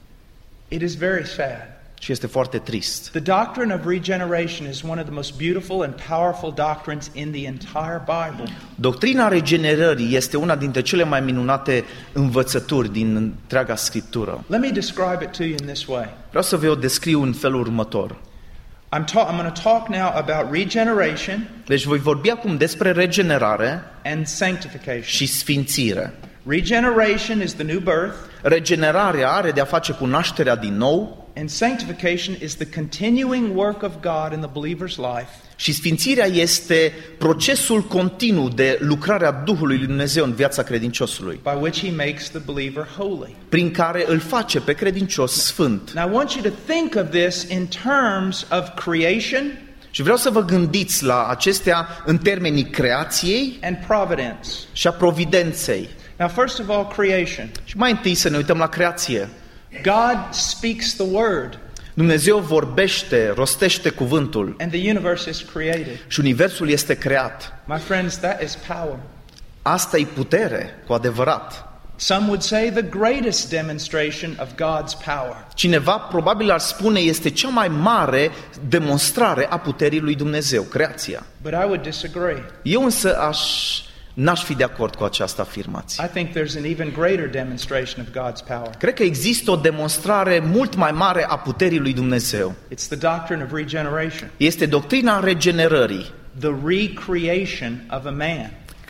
[SPEAKER 2] It is very sad.
[SPEAKER 3] Și este foarte trist.
[SPEAKER 2] The doctrine of regeneration is one of the most beautiful and powerful doctrines in the entire Bible.
[SPEAKER 3] Doctrina regenerării este una dintre cele mai minunate învățături din întreaga Scriptură.
[SPEAKER 2] Let me describe it to you in this way.
[SPEAKER 3] Vreau să vă o descriu în felul următor.
[SPEAKER 2] I'm, ta- I'm going to talk now about regeneration
[SPEAKER 3] Deci voi vorbi acum despre regenerare
[SPEAKER 2] and sanctification.
[SPEAKER 3] și sfințire.
[SPEAKER 2] Regeneration is the new birth,
[SPEAKER 3] Regenerarea are de a face cu nașterea din nou
[SPEAKER 2] and sanctification is the continuing work of God in the believer's life,
[SPEAKER 3] și sfințirea este procesul continuu de lucrarea Duhului lui Dumnezeu în viața credinciosului,
[SPEAKER 2] by which he makes the believer holy.
[SPEAKER 3] prin care îl face pe credincios sfânt.
[SPEAKER 2] Now I want you to think of this in terms of creation
[SPEAKER 3] Și vreau să vă gândiți la acestea în termenii creației
[SPEAKER 2] and providence.
[SPEAKER 3] și a providenței.
[SPEAKER 2] Now, first of all, creation.
[SPEAKER 3] Și mai întâi să ne uităm la creație.
[SPEAKER 2] God speaks the word,
[SPEAKER 3] Dumnezeu vorbește, rostește cuvântul
[SPEAKER 2] and the universe is created.
[SPEAKER 3] și universul este creat.
[SPEAKER 2] My friends, that is power.
[SPEAKER 3] Asta e putere, cu adevărat.
[SPEAKER 2] Some would say the greatest demonstration of God's power.
[SPEAKER 3] Cineva probabil ar spune este cea mai mare demonstrare a puterii lui Dumnezeu, creația.
[SPEAKER 2] But I would disagree.
[SPEAKER 3] Eu însă aș, n-aș fi de acord cu această afirmație.
[SPEAKER 2] I think there's an even greater demonstration of God's power.
[SPEAKER 3] Cred că există o demonstrare mult mai mare a puterii lui Dumnezeu.
[SPEAKER 2] It's the doctrine of regeneration,
[SPEAKER 3] Este doctrina regenerării,
[SPEAKER 2] the recreation of a man.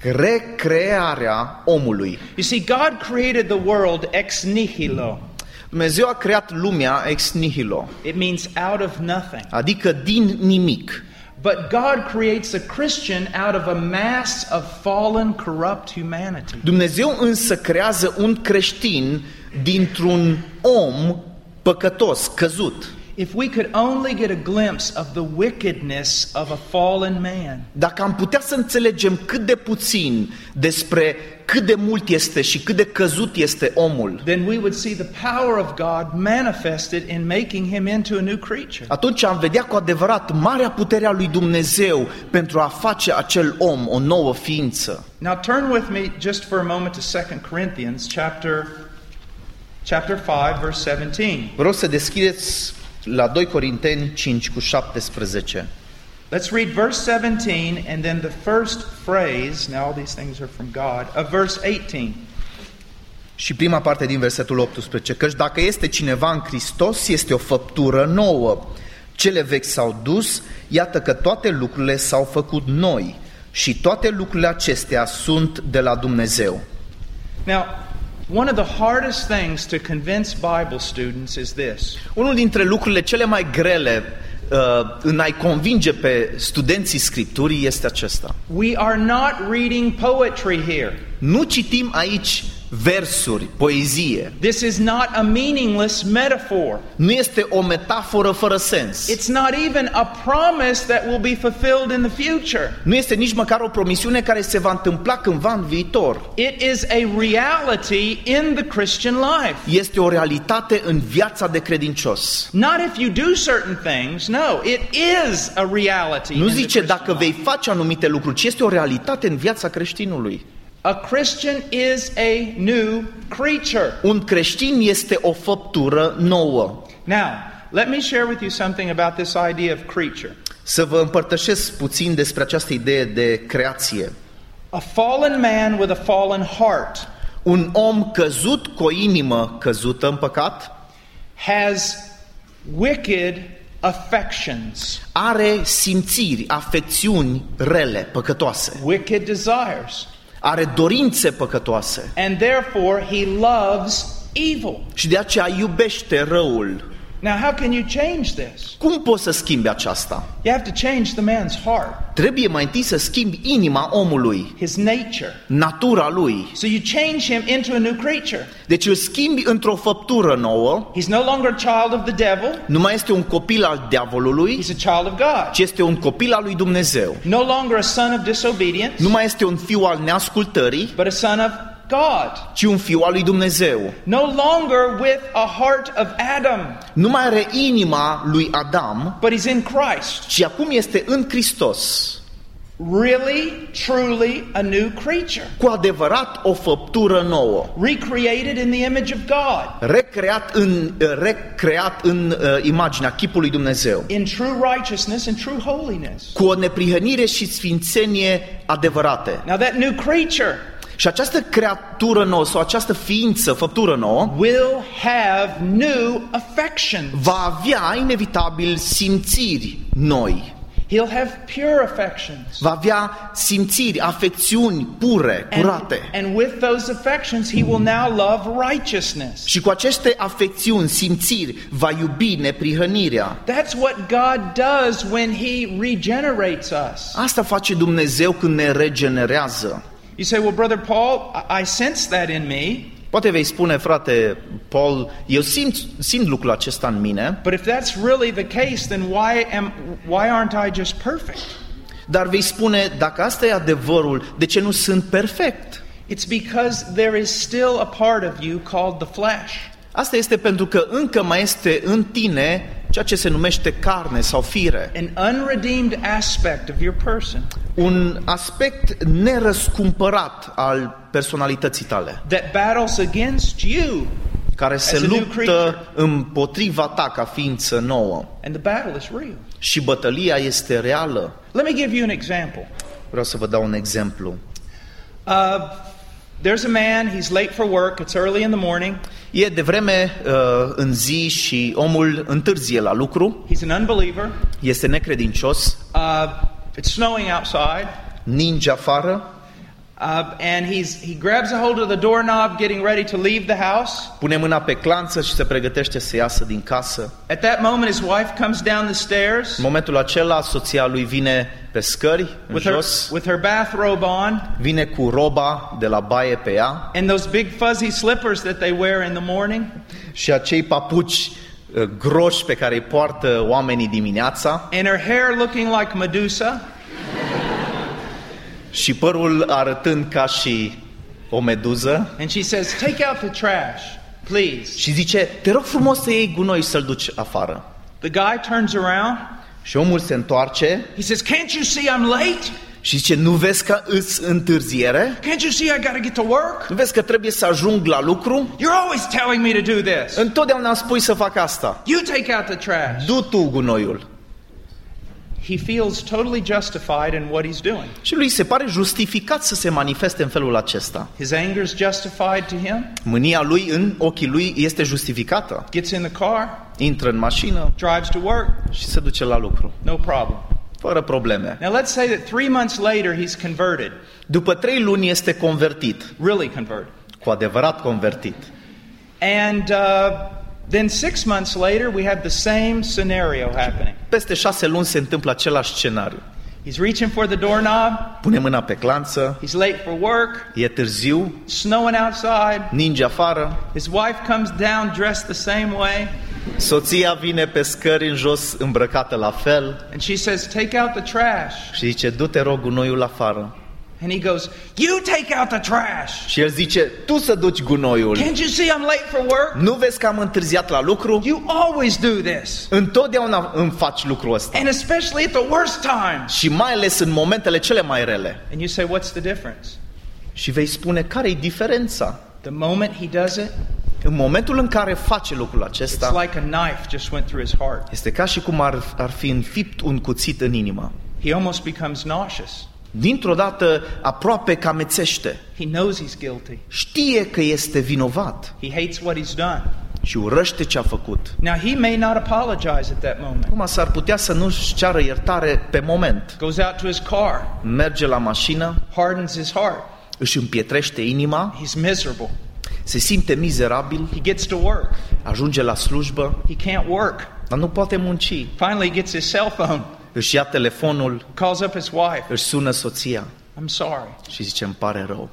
[SPEAKER 3] recrearea omului.
[SPEAKER 2] You see, God created the world ex nihilo.
[SPEAKER 3] Dumnezeu a creat lumea ex nihilo,
[SPEAKER 2] It means out of nothing.
[SPEAKER 3] adică din nimic.
[SPEAKER 2] But God creates a Christian out of a mass of fallen, corrupt humanity.
[SPEAKER 3] Dumnezeu însă creează un creștin dintr-un om păcătos, căzut.
[SPEAKER 2] If we could only get a glimpse of the wickedness of a fallen man,
[SPEAKER 3] Dacă am putea să înțelegem cât de puțin despre cât de mult este și cât de căzut este omul,
[SPEAKER 2] then we would see the power of God manifested in making him into a new creature.
[SPEAKER 3] atunci am vedea cu adevărat marea putere a lui Dumnezeu pentru a face acel om o nouă ființă.
[SPEAKER 2] Now turn with me just for a moment to Second Corinthians chapter chapter five verse seventeen.
[SPEAKER 3] Vreau să deschideți la doi Corinteni cinci cu șaptesprezece.
[SPEAKER 2] Let's read verse seventeen and then the first phrase, now all these things are from God, of verse eighteen.
[SPEAKER 3] Și prima parte din versetul optsprezece, căci dacă este cineva în Hristos, este o făptură nouă. Cele vechi s-au dus, iată că toate lucrurile s-au făcut noi și toate lucrurile acestea sunt de la Dumnezeu.
[SPEAKER 2] Now, one of the hardest things to convince Bible students is this.
[SPEAKER 3] Unul dintre lucrurile cele mai grele uh, în a-i convinge pe studenții Scripturii este acesta.
[SPEAKER 2] We are not reading poetry here.
[SPEAKER 3] Nu citim aici versuri, poezie.
[SPEAKER 2] This is not a meaningless metaphor.
[SPEAKER 3] Nu este o metaforă fără sens.
[SPEAKER 2] It's not even a promise that will be fulfilled in the future.
[SPEAKER 3] Nu este nici măcar o promisiune care se va întâmpla cândva în viitor.
[SPEAKER 2] It is a reality in the Christian life.
[SPEAKER 3] Este o realitate în viața de credincios.
[SPEAKER 2] Not if you do certain things. No, it is a reality.
[SPEAKER 3] Nu
[SPEAKER 2] in the
[SPEAKER 3] zice
[SPEAKER 2] Christian
[SPEAKER 3] dacă vei
[SPEAKER 2] life.
[SPEAKER 3] face anumite lucruri, ci este o realitate în viața creștinului.
[SPEAKER 2] A Christian is a new creature.
[SPEAKER 3] Un creștin este o făptură nouă.
[SPEAKER 2] Now, let me share with you something about this idea of creature.
[SPEAKER 3] Să vă împărtășesc puțin despre această idee de creație.
[SPEAKER 2] A fallen man with a fallen heart
[SPEAKER 3] Un om căzut cu o inimă căzută în păcat
[SPEAKER 2] has wicked affections,
[SPEAKER 3] are simțiri, afecțiuni rele, păcătoase.
[SPEAKER 2] wicked desires,
[SPEAKER 3] Are dorințe păcătoase
[SPEAKER 2] and therefore he loves evil.
[SPEAKER 3] și de aceea iubește răul.
[SPEAKER 2] Now, how can you change this?
[SPEAKER 3] Cum poți să schimbi aceasta?
[SPEAKER 2] You have to change the man's heart,
[SPEAKER 3] Trebuie mai întâi să schimbi inima omului,
[SPEAKER 2] his nature.
[SPEAKER 3] natura lui.
[SPEAKER 2] So you change him into a new creature.
[SPEAKER 3] Deci îl schimbi într-o făptură nouă,
[SPEAKER 2] He's no longer a child of the devil,
[SPEAKER 3] nu mai este un copil al diavolului,
[SPEAKER 2] he's a child of God.
[SPEAKER 3] ci este un copil al lui Dumnezeu.
[SPEAKER 2] No longer a son of disobedience,
[SPEAKER 3] Nu mai este un fiu al neascultării,
[SPEAKER 2] but a son of God.
[SPEAKER 3] ci un fiu al lui Dumnezeu.
[SPEAKER 2] No longer with a heart of Adam,
[SPEAKER 3] Nu mai are inima lui Adam,
[SPEAKER 2] but he's in Christ.
[SPEAKER 3] ci acum este în Hristos.
[SPEAKER 2] Really, truly a new creature.
[SPEAKER 3] Cu adevărat o făptură nouă.
[SPEAKER 2] Recreated in the image of God.
[SPEAKER 3] Recreat în, recreat în uh, imaginea chipului Dumnezeu.
[SPEAKER 2] In true righteousness and true holiness.
[SPEAKER 3] Cu o neprihănire și sfințenie adevărate.
[SPEAKER 2] Now that new creature
[SPEAKER 3] Și această creatură nouă sau această ființă, făptură nouă,
[SPEAKER 2] will have new affections.
[SPEAKER 3] va avea inevitabil simțiri noi.
[SPEAKER 2] He'll have pure affections.
[SPEAKER 3] Va avea simțiri, afecțiuni pure,
[SPEAKER 2] And,
[SPEAKER 3] curate.
[SPEAKER 2] and with those affections he will now love righteousness.
[SPEAKER 3] Și cu aceste afecțiuni, simțiri, va iubi neprihănirea.
[SPEAKER 2] That's what God does when he regenerates us.
[SPEAKER 3] Asta face Dumnezeu când ne regenerează.
[SPEAKER 2] You say, well, Brother Paul, I I sense that in me.
[SPEAKER 3] Poate vei spune, frate Paul, eu simt, simt lucrul acesta în mine,
[SPEAKER 2] But if that's really the case, then why am why aren't I just perfect?
[SPEAKER 3] dar vei spune, dacă asta e adevărul, de ce nu sunt perfect?
[SPEAKER 2] It's because there is still a part of you called the flesh.
[SPEAKER 3] Asta este pentru că încă mai este în tine ceea ce se numește carne sau fire.
[SPEAKER 2] An unredeemed aspect of your person
[SPEAKER 3] Un aspect nerăscumpărat al personalității tale,
[SPEAKER 2] that battles against you,
[SPEAKER 3] care se
[SPEAKER 2] As a new
[SPEAKER 3] luptă
[SPEAKER 2] creature.
[SPEAKER 3] împotriva ta ca ființă nouă.
[SPEAKER 2] and the battle is real.
[SPEAKER 3] Și bătălia este reală.
[SPEAKER 2] Let me give you an example.
[SPEAKER 3] Vreau să vă dau un exemplu.
[SPEAKER 2] Uh, there's a man, he's late for work, it's early in the morning,
[SPEAKER 3] E de vreme uh, în zi și omul întârzie la lucru,
[SPEAKER 2] he's an unbeliever,
[SPEAKER 3] este necredincios,
[SPEAKER 2] uh, it's snowing outside,
[SPEAKER 3] ninge afară,
[SPEAKER 2] uh, and he's, he grabs a hold of the doorknob getting ready to leave the house.
[SPEAKER 3] pune mâna pe clanță și se pregătește să iasă din casă.
[SPEAKER 2] At that moment his wife comes down the stairs
[SPEAKER 3] În momentul acela, soția lui vine pe scări, în
[SPEAKER 2] with her,
[SPEAKER 3] jos,
[SPEAKER 2] with her bathrobe on
[SPEAKER 3] vine cu roba de la baie pe ea
[SPEAKER 2] and those big fuzzy slippers that they wear in the morning.
[SPEAKER 3] și acei papuci uh, groși pe care îi poartă oamenii dimineața
[SPEAKER 2] And her hair looking like Medusa.
[SPEAKER 3] și părul arătând ca și o meduză
[SPEAKER 2] And she says, take out the trash, please.
[SPEAKER 3] și zice, te rog frumos să iei gunoi și să-l duci afară.
[SPEAKER 2] The guy turns around.
[SPEAKER 3] Și omul se întoarce
[SPEAKER 2] He says, can't you see I'm late?
[SPEAKER 3] și zice, nu vezi că îți întârziere?
[SPEAKER 2] Can't you see I got to get to work?
[SPEAKER 3] Nu vezi că trebuie să ajung la lucru?
[SPEAKER 2] You're always telling me to do this.
[SPEAKER 3] Întotdeauna îmi spui să fac asta.
[SPEAKER 2] You take out the trash.
[SPEAKER 3] Du tu gunoiul.
[SPEAKER 2] He feels totally justified in what he's doing.
[SPEAKER 3] Și lui se pare justificat să se manifeste în felul acesta.
[SPEAKER 2] His anger is justified to him.
[SPEAKER 3] Mânia lui în ochii lui este justificată.
[SPEAKER 2] Gets in the car,
[SPEAKER 3] Intră în mașină
[SPEAKER 2] drives to work,
[SPEAKER 3] și se duce la lucru.
[SPEAKER 2] no problem.
[SPEAKER 3] Fără probleme.
[SPEAKER 2] Now let's say that three months later he's converted,
[SPEAKER 3] După trei luni este convertit.
[SPEAKER 2] really converted.
[SPEAKER 3] Cu adevărat convertit.
[SPEAKER 2] And uh, then six months later we have the same scenario happening.
[SPEAKER 3] Peste șase luni se întâmplă același scenariu.
[SPEAKER 2] He's reaching for the doorknob.
[SPEAKER 3] Pune mâna pe clanță.
[SPEAKER 2] He's late for work.
[SPEAKER 3] E târziu.
[SPEAKER 2] Snowing outside.
[SPEAKER 3] Ninge afară.
[SPEAKER 2] His wife comes down dressed the same way.
[SPEAKER 3] Soția vine pe scări în jos îmbrăcată la fel.
[SPEAKER 2] And she says, "Take out the trash."
[SPEAKER 3] Și zice, du-te rog gunoiul afară.
[SPEAKER 2] And he goes, "You take out the trash."
[SPEAKER 3] Și el zice, tu să duci gunoiul.
[SPEAKER 2] Can't you see I'm late for work?
[SPEAKER 3] Nu vezi că am întârziat la lucru?
[SPEAKER 2] You always do this.
[SPEAKER 3] Întotdeauna îmi faci lucrul ăsta.
[SPEAKER 2] And especially at the worst times.
[SPEAKER 3] Și mai ales în momentele cele mai rele.
[SPEAKER 2] And you say, what's the difference?
[SPEAKER 3] Și vei spune, care e diferența?
[SPEAKER 2] The moment he does it,
[SPEAKER 3] în momentul în care face lucrul
[SPEAKER 2] it's
[SPEAKER 3] acesta,
[SPEAKER 2] like a knife just went through his heart.
[SPEAKER 3] este ca și cum ar, ar fi înfipt un cuțit în inimă.
[SPEAKER 2] He almost becomes nauseous.
[SPEAKER 3] Dintr-o dată aproape că amețește.
[SPEAKER 2] He knows he's guilty.
[SPEAKER 3] Știe că este vinovat.
[SPEAKER 2] He hates what he's done.
[SPEAKER 3] Și urăște ce a făcut.
[SPEAKER 2] Now he may not apologize at that moment.
[SPEAKER 3] Acum s-ar putea să nu-și ceară iertare pe moment.
[SPEAKER 2] Goes out to his car.
[SPEAKER 3] Merge la mașină.
[SPEAKER 2] Hardens his heart.
[SPEAKER 3] Își împietrește inima.
[SPEAKER 2] He's miserable.
[SPEAKER 3] Se simte mizerabil.
[SPEAKER 2] He gets to work.
[SPEAKER 3] Ajunge la slujbă.
[SPEAKER 2] He can't work.
[SPEAKER 3] Dar nu poate munci.
[SPEAKER 2] Finally he gets his cell phone.
[SPEAKER 3] Își ia telefonul.
[SPEAKER 2] Calls up his wife.
[SPEAKER 3] Își sună soția.
[SPEAKER 2] I'm sorry.
[SPEAKER 3] Și zice, îmi pare rău.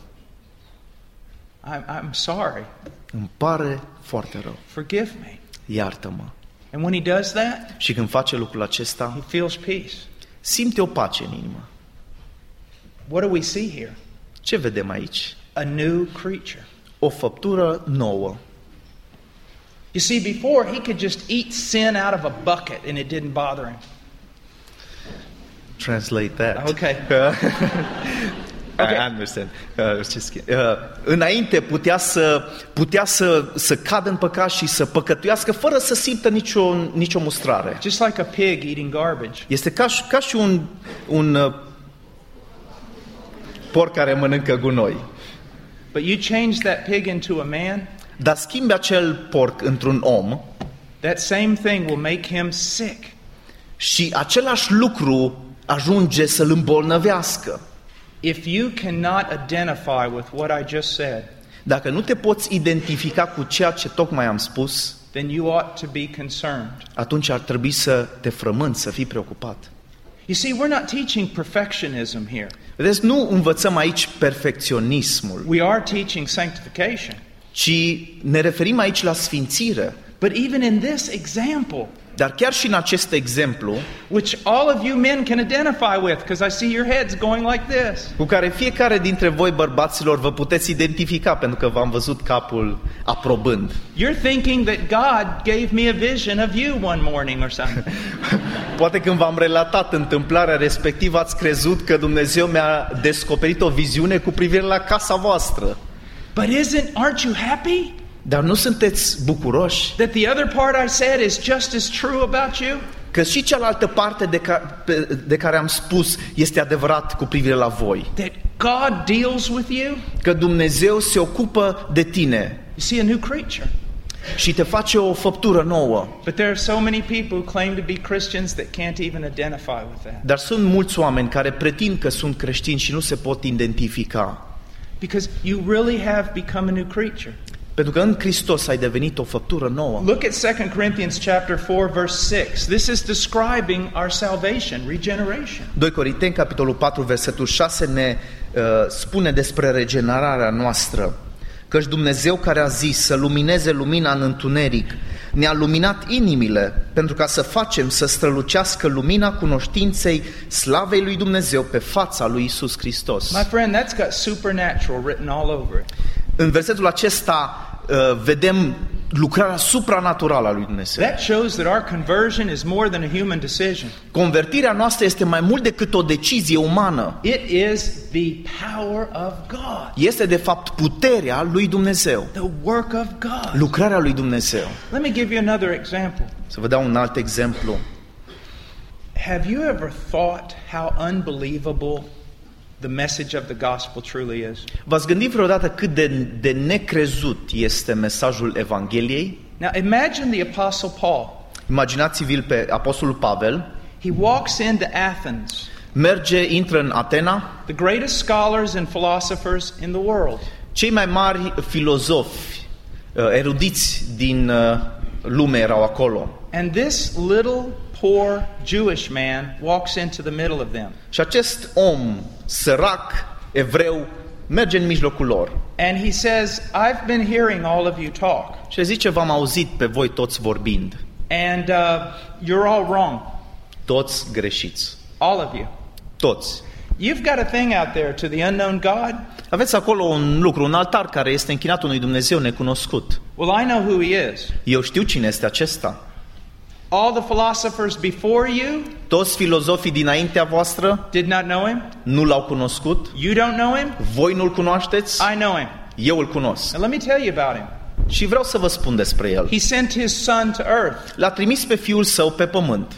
[SPEAKER 2] I'm, I'm sorry.
[SPEAKER 3] Îmi pare foarte rău.
[SPEAKER 2] Forgive me.
[SPEAKER 3] Iartă-mă.
[SPEAKER 2] And when he does that,
[SPEAKER 3] și când face lucrul acesta,
[SPEAKER 2] he feels peace.
[SPEAKER 3] Simte o pace în inimă.
[SPEAKER 2] What do we see here?
[SPEAKER 3] Ce vedem aici?
[SPEAKER 2] A new creature.
[SPEAKER 3] O făptură nouă.
[SPEAKER 2] You see, before he could just eat sin out of a bucket and it didn't bother him.
[SPEAKER 3] Translate that.
[SPEAKER 2] Okay.
[SPEAKER 3] Okay. I understand. Uh, just uh, înainte putea să putea să să cadă în păcat și să păcătuiască fără să simtă nicio nicio mustrare.
[SPEAKER 2] Just like a pig eating garbage.
[SPEAKER 3] Este ca și, ca și un un uh, porc care mănâncă gunoi.
[SPEAKER 2] But you change that pig into a man.
[SPEAKER 3] Dar schimbi acel porc într-un om.
[SPEAKER 2] That same thing will make him sick.
[SPEAKER 3] Și același lucru ajunge să-l îmbolnăvească.
[SPEAKER 2] If you cannot identify with what I just said,
[SPEAKER 3] dacă nu te poți identifica cu ceea ce tocmai am spus,
[SPEAKER 2] then you ought to be concerned.
[SPEAKER 3] Atunci ar trebui să te frămânți, să fii preocupat.
[SPEAKER 2] You see, we're not teaching perfectionism here.
[SPEAKER 3] Vedeți, nu învățăm aici perfecționismul.
[SPEAKER 2] We are teaching sanctification.
[SPEAKER 3] Ci ne referim aici la sfințire.
[SPEAKER 2] But even in this example,
[SPEAKER 3] dar chiar și în acest exemplu,
[SPEAKER 2] which all of you men can identify with, because I see your heads going like this,
[SPEAKER 3] cu care fiecare dintre voi bărbaților vă puteți identifica pentru că v-am văzut capul aprobând.
[SPEAKER 2] You're thinking that God gave me a vision of you one morning or something.
[SPEAKER 3] Poate când v-am relatat întâmplarea respectivă ați crezut că Dumnezeu mi-a descoperit o viziune cu privire la casa voastră.
[SPEAKER 2] But isn't aren't you happy?
[SPEAKER 3] Dar nu sunteți bucuroși?
[SPEAKER 2] That the other part I said is just as true about you?
[SPEAKER 3] Că și cealaltă parte de, ca, de care am spus este adevărat cu privire la voi.
[SPEAKER 2] That God deals with you?
[SPEAKER 3] Că Dumnezeu se ocupă de tine.
[SPEAKER 2] You see a new creature.
[SPEAKER 3] Și te face o făptură nouă.
[SPEAKER 2] But there are so many people who claim to be Christians that can't even identify with that.
[SPEAKER 3] Dar sunt mulți oameni care pretind că sunt creștini și nu se pot identifica.
[SPEAKER 2] Because you really have become a new creature.
[SPEAKER 3] Pentru că în Hristos ai devenit o făptură nouă.
[SPEAKER 2] Look at Second Corinthians chapter four verse six. This is describing our salvation, regeneration.
[SPEAKER 3] doi Corinteni capitolul patru versetul șase ne uh, spune despre regenerarea noastră. Căci Dumnezeu care a zis să lumineze lumina în întuneric ne-a luminat inimile pentru ca să facem să strălucească lumina cunoștinței slavei lui Dumnezeu pe fața lui Iisus Hristos.
[SPEAKER 2] My friend, that's got supernatural written all over it.
[SPEAKER 3] În versetul acesta uh, vedem lucrarea supranaturală a lui Dumnezeu.
[SPEAKER 2] That shows that our conversion is more than a human decision.
[SPEAKER 3] Convertirea noastră este mai mult decât o decizie umană.
[SPEAKER 2] It is the power of God.
[SPEAKER 3] Este de fapt puterea lui Dumnezeu.
[SPEAKER 2] The work of God.
[SPEAKER 3] Lucrarea lui Dumnezeu.
[SPEAKER 2] Let me give you another example.
[SPEAKER 3] Să vă dau un alt exemplu.
[SPEAKER 2] Have you ever thought how unbelievable the message of the gospel truly is?
[SPEAKER 3] V-ați gândit vreodată cât de, de necrezut este mesajul Evangheliei?
[SPEAKER 2] Now imagine the Apostle Paul.
[SPEAKER 3] Imaginați-vi-l pe Apostolul Pavel.
[SPEAKER 2] He walks into Athens.
[SPEAKER 3] Merge, intră în Atena.
[SPEAKER 2] The greatest scholars and philosophers in the world.
[SPEAKER 3] Cei mai mari filozofi, erudiți din lume erau acolo.
[SPEAKER 2] And this little poor Jewish man walks into the middle of them.
[SPEAKER 3] Și acest om sărac, evreu, merge în mijlocul lor.
[SPEAKER 2] And he says, I've been hearing all of you talk.
[SPEAKER 3] Și zice, v-am auzit pe voi toți vorbind.
[SPEAKER 2] And uh, you're all wrong.
[SPEAKER 3] Toți greșiți.
[SPEAKER 2] All of you.
[SPEAKER 3] Toți.
[SPEAKER 2] You've got a thing out there to the unknown God.
[SPEAKER 3] Aveți acolo un lucru, un altar care este închinat unui Dumnezeu necunoscut.
[SPEAKER 2] Well, I know who he is.
[SPEAKER 3] Eu știu cine este acesta.
[SPEAKER 2] All the philosophers before you
[SPEAKER 3] Toți filozofii dinaintea voastră
[SPEAKER 2] did not know him.
[SPEAKER 3] nu l-au cunoscut.
[SPEAKER 2] You don't know him.
[SPEAKER 3] Voi nu-l cunoașteți.
[SPEAKER 2] I know him.
[SPEAKER 3] Eu îl cunosc.
[SPEAKER 2] And let me tell you about him.
[SPEAKER 3] Și vreau să vă spun despre el.
[SPEAKER 2] He sent his son to earth.
[SPEAKER 3] L-a trimis pe fiul său pe pământ.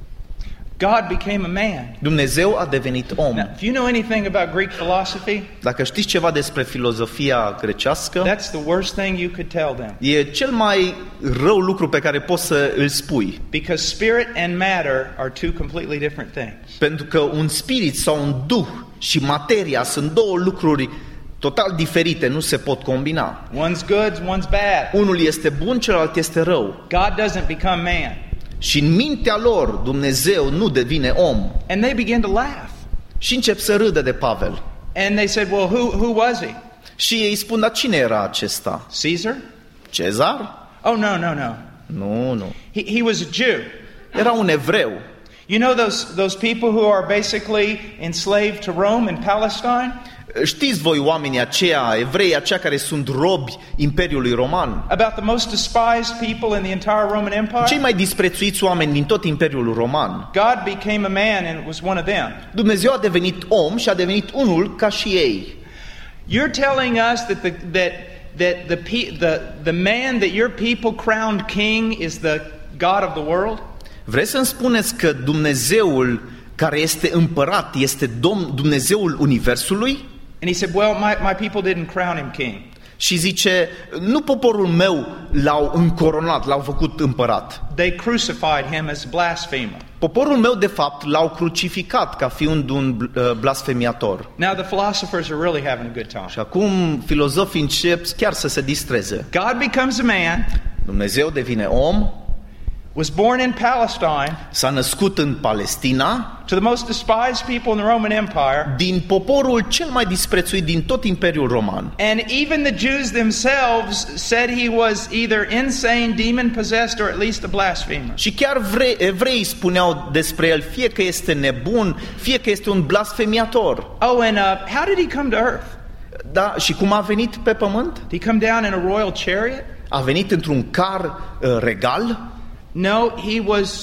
[SPEAKER 2] God became a man.
[SPEAKER 3] Dumnezeu a devenit om.
[SPEAKER 2] Now, if you know anything about Greek philosophy,
[SPEAKER 3] Dacă știți ceva despre filozofia grecească,
[SPEAKER 2] that's the worst thing you could tell them.
[SPEAKER 3] e cel mai rău lucru pe care poți să îl spui.
[SPEAKER 2] Because spirit and matter are two completely different things.
[SPEAKER 3] Pentru că un spirit sau un duh și materia sunt două lucruri total diferite, nu se pot combina.
[SPEAKER 2] One's good, one's bad.
[SPEAKER 3] Unul este bun, celălalt este rău.
[SPEAKER 2] God doesn't become man.
[SPEAKER 3] Și în mintea lor Dumnezeu nu devine om.
[SPEAKER 2] And they begin to laugh.
[SPEAKER 3] Și încep să râdă de Pavel.
[SPEAKER 2] And they said, well, who, who was he?
[SPEAKER 3] Și ei spun, dar cine era acesta?
[SPEAKER 2] Caesar?
[SPEAKER 3] Cezar?
[SPEAKER 2] Oh, no, no, no.
[SPEAKER 3] Nu, nu.
[SPEAKER 2] He, he was a Jew.
[SPEAKER 3] Era un evreu.
[SPEAKER 2] You know those, those people who are basically enslaved to Rome and Palestine?
[SPEAKER 3] Știți voi oamenii aceia, evrei aceia care sunt robi Imperiului Roman?
[SPEAKER 2] About the most despised people in the entire Roman Empire?
[SPEAKER 3] Cei mai disprețuiți oameni din tot Imperiul Roman.
[SPEAKER 2] God became a man and was one of them.
[SPEAKER 3] Dumnezeu a devenit om și a devenit unul ca și ei.
[SPEAKER 2] You're telling us that the that that the pe- the the man that your people crowned king is the God of the world?
[SPEAKER 3] Vreți să-mi spuneți că Dumnezeul care este împărat este Domn, Dumnezeul Universului?
[SPEAKER 2] And he said, well, my, my people didn't crown him king.
[SPEAKER 3] Și zice, nu poporul meu l-au încoronat, l-au făcut împărat.
[SPEAKER 2] They crucified him as blasphemer.
[SPEAKER 3] Poporul meu, de fapt, l-au crucificat ca fiind un uh, blasfemiator.
[SPEAKER 2] Now the philosophers are really having a good time.
[SPEAKER 3] Și acum filozofii încep chiar să se distreze.
[SPEAKER 2] God becomes a man,
[SPEAKER 3] Dumnezeu devine om,
[SPEAKER 2] was born in Palestine,
[SPEAKER 3] s-a născut în Palestina,
[SPEAKER 2] to the most despised people in the Roman Empire,
[SPEAKER 3] din poporul cel mai disprețuit din tot Imperiul Roman.
[SPEAKER 2] and even the Jews themselves said he was either insane, demon-possessed, or at least a blasphemer.
[SPEAKER 3] Și chiar vre- evrei spuneau despre el, fie că este nebun, fie că este un blasfemiator.
[SPEAKER 2] Oh, and uh, how did he come to earth?
[SPEAKER 3] Da, și cum a venit pe pământ?
[SPEAKER 2] Did he come down in a royal chariot?
[SPEAKER 3] A venit într-un car uh, regal?
[SPEAKER 2] No, he was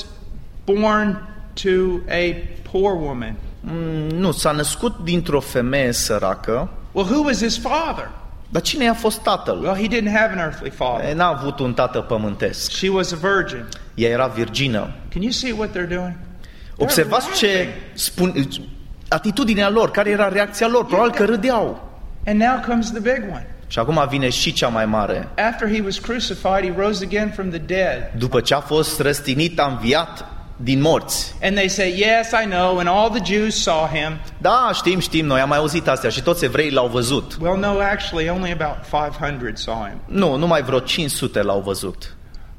[SPEAKER 2] born to a poor woman.
[SPEAKER 3] Mm, nu, s-a născut dintr-o femeie săracă.
[SPEAKER 2] Well, who was his father?
[SPEAKER 3] Dar cine i-a fost tatăl?
[SPEAKER 2] Well, he didn't have an earthly father.
[SPEAKER 3] E, N-a avut un tată pământesc.
[SPEAKER 2] She was a virgin.
[SPEAKER 3] Ea era virgină.
[SPEAKER 2] Can you see what they're doing?
[SPEAKER 3] Observați ce spun, atitudinea lor, care era reacția lor, probabil că râdeau.
[SPEAKER 2] And now comes the big one.
[SPEAKER 3] Și acum vine și cea mai mare.
[SPEAKER 2] After he was crucified, he rose again from the dead.
[SPEAKER 3] După ce a fost răstignit, a înviat din morți.
[SPEAKER 2] And they say, yes, I know, and all the Jews saw him.
[SPEAKER 3] Da, știm, știm, noi am mai auzit astea și toți evreii l-au văzut.
[SPEAKER 2] Well, no, actually, only about five hundred saw him.
[SPEAKER 3] Nu, numai vreo cinci sute l-au văzut.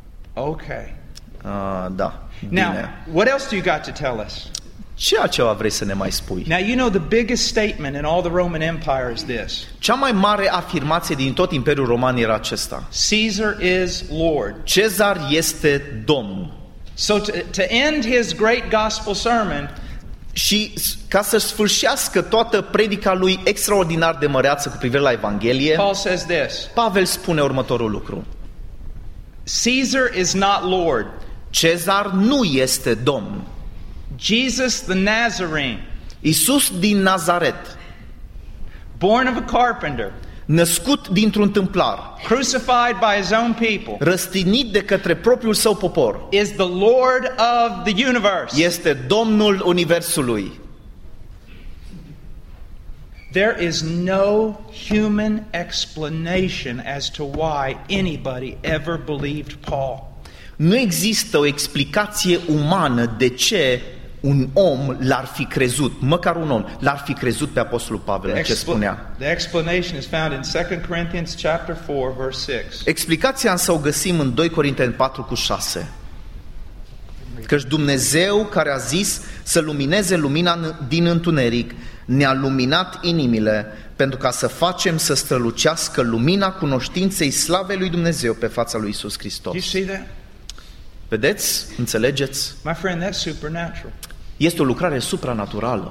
[SPEAKER 2] Okay.
[SPEAKER 3] Uh, da,
[SPEAKER 2] Now,
[SPEAKER 3] bine.
[SPEAKER 2] what else do you got to tell us?
[SPEAKER 3] Ce altceva vrei să ne mai spui?
[SPEAKER 2] Now, you know the biggest statement in all the Roman Empire is this.
[SPEAKER 3] Cea mai mare afirmație din tot Imperiul Roman era acesta.
[SPEAKER 2] Caesar is Lord.
[SPEAKER 3] Cezar este Domn.
[SPEAKER 2] So to, to end his great gospel sermon,
[SPEAKER 3] Și ca să sfârșească toată predica lui extraordinar de măreață cu privire la Evanghelie,
[SPEAKER 2] Paul says this.
[SPEAKER 3] Pavel spune următorul lucru.
[SPEAKER 2] Caesar is not Lord.
[SPEAKER 3] Cezar nu este Domn.
[SPEAKER 2] Jesus the Nazarene,
[SPEAKER 3] Iisus din Nazaret,
[SPEAKER 2] born of a carpenter,
[SPEAKER 3] născut dintr-un tâmplar,
[SPEAKER 2] crucified by his own people,
[SPEAKER 3] răstignit de către propriul său popor,
[SPEAKER 2] is the Lord of the universe.
[SPEAKER 3] este Domnul Universului.
[SPEAKER 2] There is no human explanation as to why anybody ever believed Paul.
[SPEAKER 3] Nu există o explicație umană de ce un om l-ar fi crezut, măcar un om, l-ar fi crezut pe Apostolul Pavel, în ce spunea.
[SPEAKER 2] The explanation is found in Second Corinthians chapter four, verse six.
[SPEAKER 3] Explicația însă o găsim în doi Corinteni patru cu șase. Căci Dumnezeu care a zis să lumineze lumina din întuneric ne-a luminat inimile pentru ca să facem să strălucească lumina cunoștinței slavei lui Dumnezeu pe fața lui Iisus Hristos.
[SPEAKER 2] Do you see that?
[SPEAKER 3] Vedeți? Înțelegeți?
[SPEAKER 2] My friend, that's supernatural.
[SPEAKER 3] Este o lucrare supranaturală.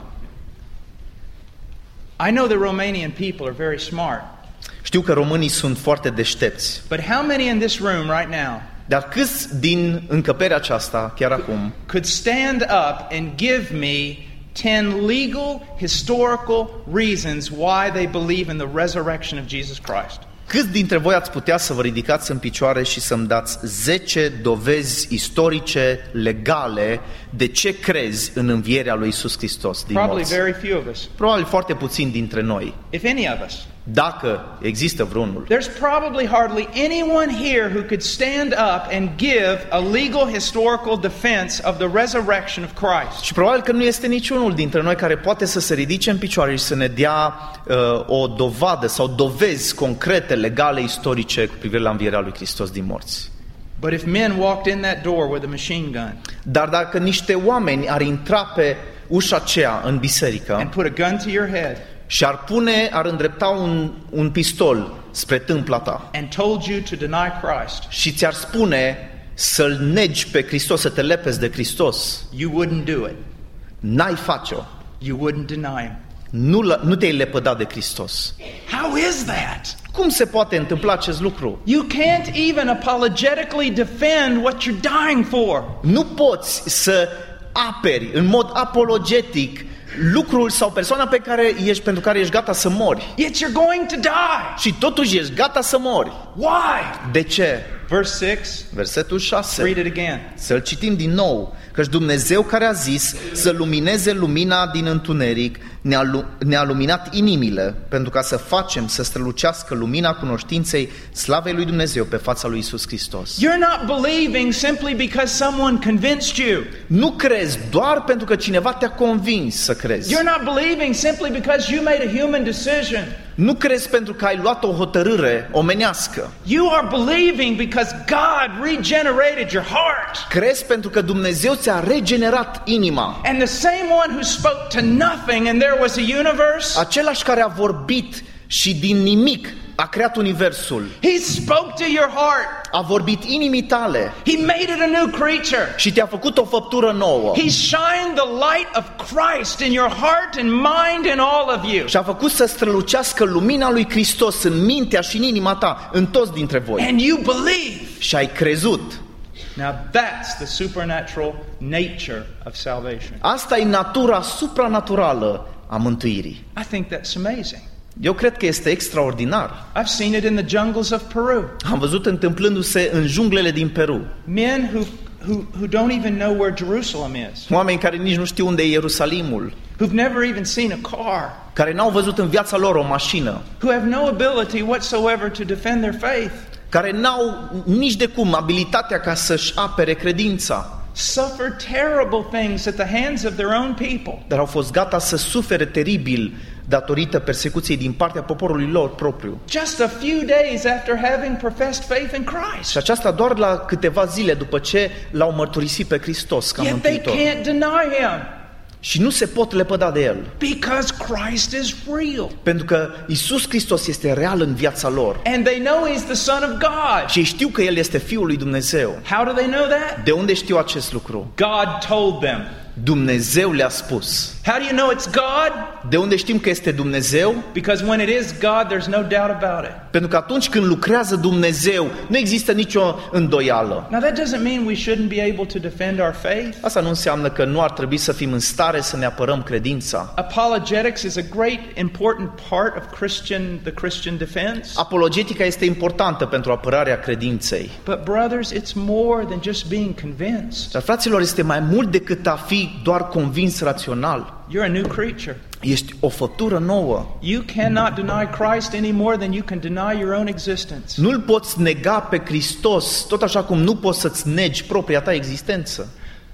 [SPEAKER 2] I know the Romanian people are very smart.
[SPEAKER 3] Știu că românii sunt foarte deștepți.
[SPEAKER 2] But how many in this room right now
[SPEAKER 3] Dar câți din încăperea aceasta, chiar acum,
[SPEAKER 2] could stand up and give me ten legal, historical reasons why they believe in the resurrection of Jesus Christ?
[SPEAKER 3] câți dintre voi ați putea să vă ridicați în picioare și să-mi dați zece dovezi istorice, legale, de ce crezi în învierea lui Iisus Hristos din
[SPEAKER 2] Probably
[SPEAKER 3] morți?
[SPEAKER 2] very few of us,
[SPEAKER 3] Probabil foarte puțini dintre noi,
[SPEAKER 2] if any of us.
[SPEAKER 3] dacă există vreunul.
[SPEAKER 2] There's probably hardly anyone here who could stand up and give a legal, historical defense of the resurrection of Christ.
[SPEAKER 3] Și probabil că nu este niciunul dintre noi care poate să se ridice în picioare și să ne dea uh, o dovadă sau dovezi concrete, legale, istorice cu privire la învierea lui Hristos din morți.
[SPEAKER 2] But if men walked in that door with a machine gun
[SPEAKER 3] Dar dacă niște oameni ar intra pe ușa aceea în biserică
[SPEAKER 2] and put a gun to your head
[SPEAKER 3] și ar pune, ar îndrepta un, un pistol spre tâmpla ta
[SPEAKER 2] and told you to deny Christ,
[SPEAKER 3] și ți-ar spune să-L negi pe Hristos, să te lepezi de Hristos,
[SPEAKER 2] you wouldn't do it.
[SPEAKER 3] n-ai face-o.
[SPEAKER 2] You wouldn't deny him.
[SPEAKER 3] Nu, l- nu te-ai lepăda de Hristos.
[SPEAKER 2] How is that?
[SPEAKER 3] Cum se poate întâmpla acest lucru?
[SPEAKER 2] You can't even apologetically defend what you're dying for.
[SPEAKER 3] Nu poți să aperi în mod apologetic lucrul sau persoana pe care ești, pentru care ești gata să mori.
[SPEAKER 2] Yet you're going to die.
[SPEAKER 3] Și totuși ești gata să mori.
[SPEAKER 2] Why?
[SPEAKER 3] De ce?
[SPEAKER 2] Verse six.
[SPEAKER 3] Versetul șase.
[SPEAKER 2] Read it again.
[SPEAKER 3] Să-l citim din nou. Căci Dumnezeu care a zis să lumineze lumina din întuneric ne-a, lu- ne-a luminat inimile pentru ca să facem să strălucească lumina cunoștinței slavei lui Dumnezeu pe fața lui Iisus Hristos.
[SPEAKER 2] You're not believing simply because someone convinced you.
[SPEAKER 3] Nu crezi doar pentru că cineva te-a convins să crezi.
[SPEAKER 2] You're not believing simply because you made a human decision.
[SPEAKER 3] Nu crezi pentru că ai luat o hotărâre omenească.
[SPEAKER 2] You are believing because God regenerated your heart.
[SPEAKER 3] Crezi pentru că Dumnezeu ți-a regenerat inima.
[SPEAKER 2] And the same one who spoke to nothing and there was a universe,
[SPEAKER 3] Același care a vorbit și din nimic a creat universul.
[SPEAKER 2] he spoke to your heart.
[SPEAKER 3] A vorbit inimii tale
[SPEAKER 2] He made it a new creature.
[SPEAKER 3] și te-a făcut o făptură nouă.
[SPEAKER 2] He shined the light of Christ in your heart and mind in all of you.
[SPEAKER 3] Și a făcut să strălucească lumina lui Hristos în mintea și în inima ta, în toți dintre voi.
[SPEAKER 2] And you believe.
[SPEAKER 3] Și ai crezut.
[SPEAKER 2] Now that's the supernatural nature of salvation.
[SPEAKER 3] Asta e natura supranaturală a mântuirii.
[SPEAKER 2] I think that's amazing.
[SPEAKER 3] Eu cred că este extraordinar.
[SPEAKER 2] I've seen it in the jungles of Peru.
[SPEAKER 3] Am văzut întâmplându-se în junglele din Peru.
[SPEAKER 2] Men who, who, who don't even know where Jerusalem is,
[SPEAKER 3] Oameni care nici nu știu unde e Ierusalimul,
[SPEAKER 2] who've never even seen a car,
[SPEAKER 3] care n-au văzut în viața lor o mașină,
[SPEAKER 2] who have no ability whatsoever to defend their faith,
[SPEAKER 3] care n-au nici de cum abilitatea ca să-și apere credința,
[SPEAKER 2] suffer terrible things at the hands of their own people.
[SPEAKER 3] dar au fost gata să sufere teribil datorită persecuției din partea poporului lor propriu.
[SPEAKER 2] Just a few days after having professed faith in Christ.
[SPEAKER 3] Și aceasta doar la câteva zile după ce l-au mărturisit pe Hristos ca
[SPEAKER 2] Yet they
[SPEAKER 3] mântuitor.
[SPEAKER 2] can't deny him
[SPEAKER 3] Și nu se pot lepăda de el,
[SPEAKER 2] because Christ is real.
[SPEAKER 3] pentru că Iisus Hristos este real în viața lor.
[SPEAKER 2] And they know he's the Son of God.
[SPEAKER 3] Și ei știu că El este Fiul lui Dumnezeu.
[SPEAKER 2] How do they know that?
[SPEAKER 3] De unde știu acest lucru?
[SPEAKER 2] God told them.
[SPEAKER 3] Dumnezeu le-a spus.
[SPEAKER 2] How do you know it's God?
[SPEAKER 3] De unde știm că este Dumnezeu?
[SPEAKER 2] Because when it is God, there's no doubt about it.
[SPEAKER 3] Pentru că atunci când lucrează Dumnezeu, nu există nicio îndoială.
[SPEAKER 2] Now that doesn't mean we shouldn't be able to defend our faith.
[SPEAKER 3] Asta nu înseamnă că nu ar trebui să fim în stare să ne apărăm credința.
[SPEAKER 2] Apologetics is a great important part of Christian the Christian defense.
[SPEAKER 3] Apologetica este importantă pentru apărarea credinței.
[SPEAKER 2] But brothers, it's more than just being convinced.
[SPEAKER 3] Dar fraților, este mai mult decât a fi doar convins rațional.
[SPEAKER 2] You're a new creature.
[SPEAKER 3] Ești o făptură nouă.
[SPEAKER 2] You cannot deny Christ any more than you can deny your own existence.
[SPEAKER 3] Nu-L poți nega pe Hristos, tot așa cum nu poți să-ți negi propria ta existență.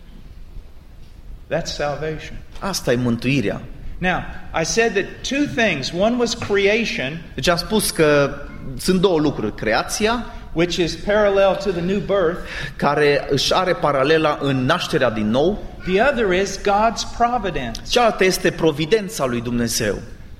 [SPEAKER 2] That's salvation.
[SPEAKER 3] Asta e mântuirea.
[SPEAKER 2] Now, I said that two things. One was creation
[SPEAKER 3] Deci am spus că sunt două lucruri, creația
[SPEAKER 2] which is parallel to the new birth.
[SPEAKER 3] care își are paralela în nașterea din nou.
[SPEAKER 2] The other is God's providence.
[SPEAKER 3] Cealaltă este providența lui Dumnezeu.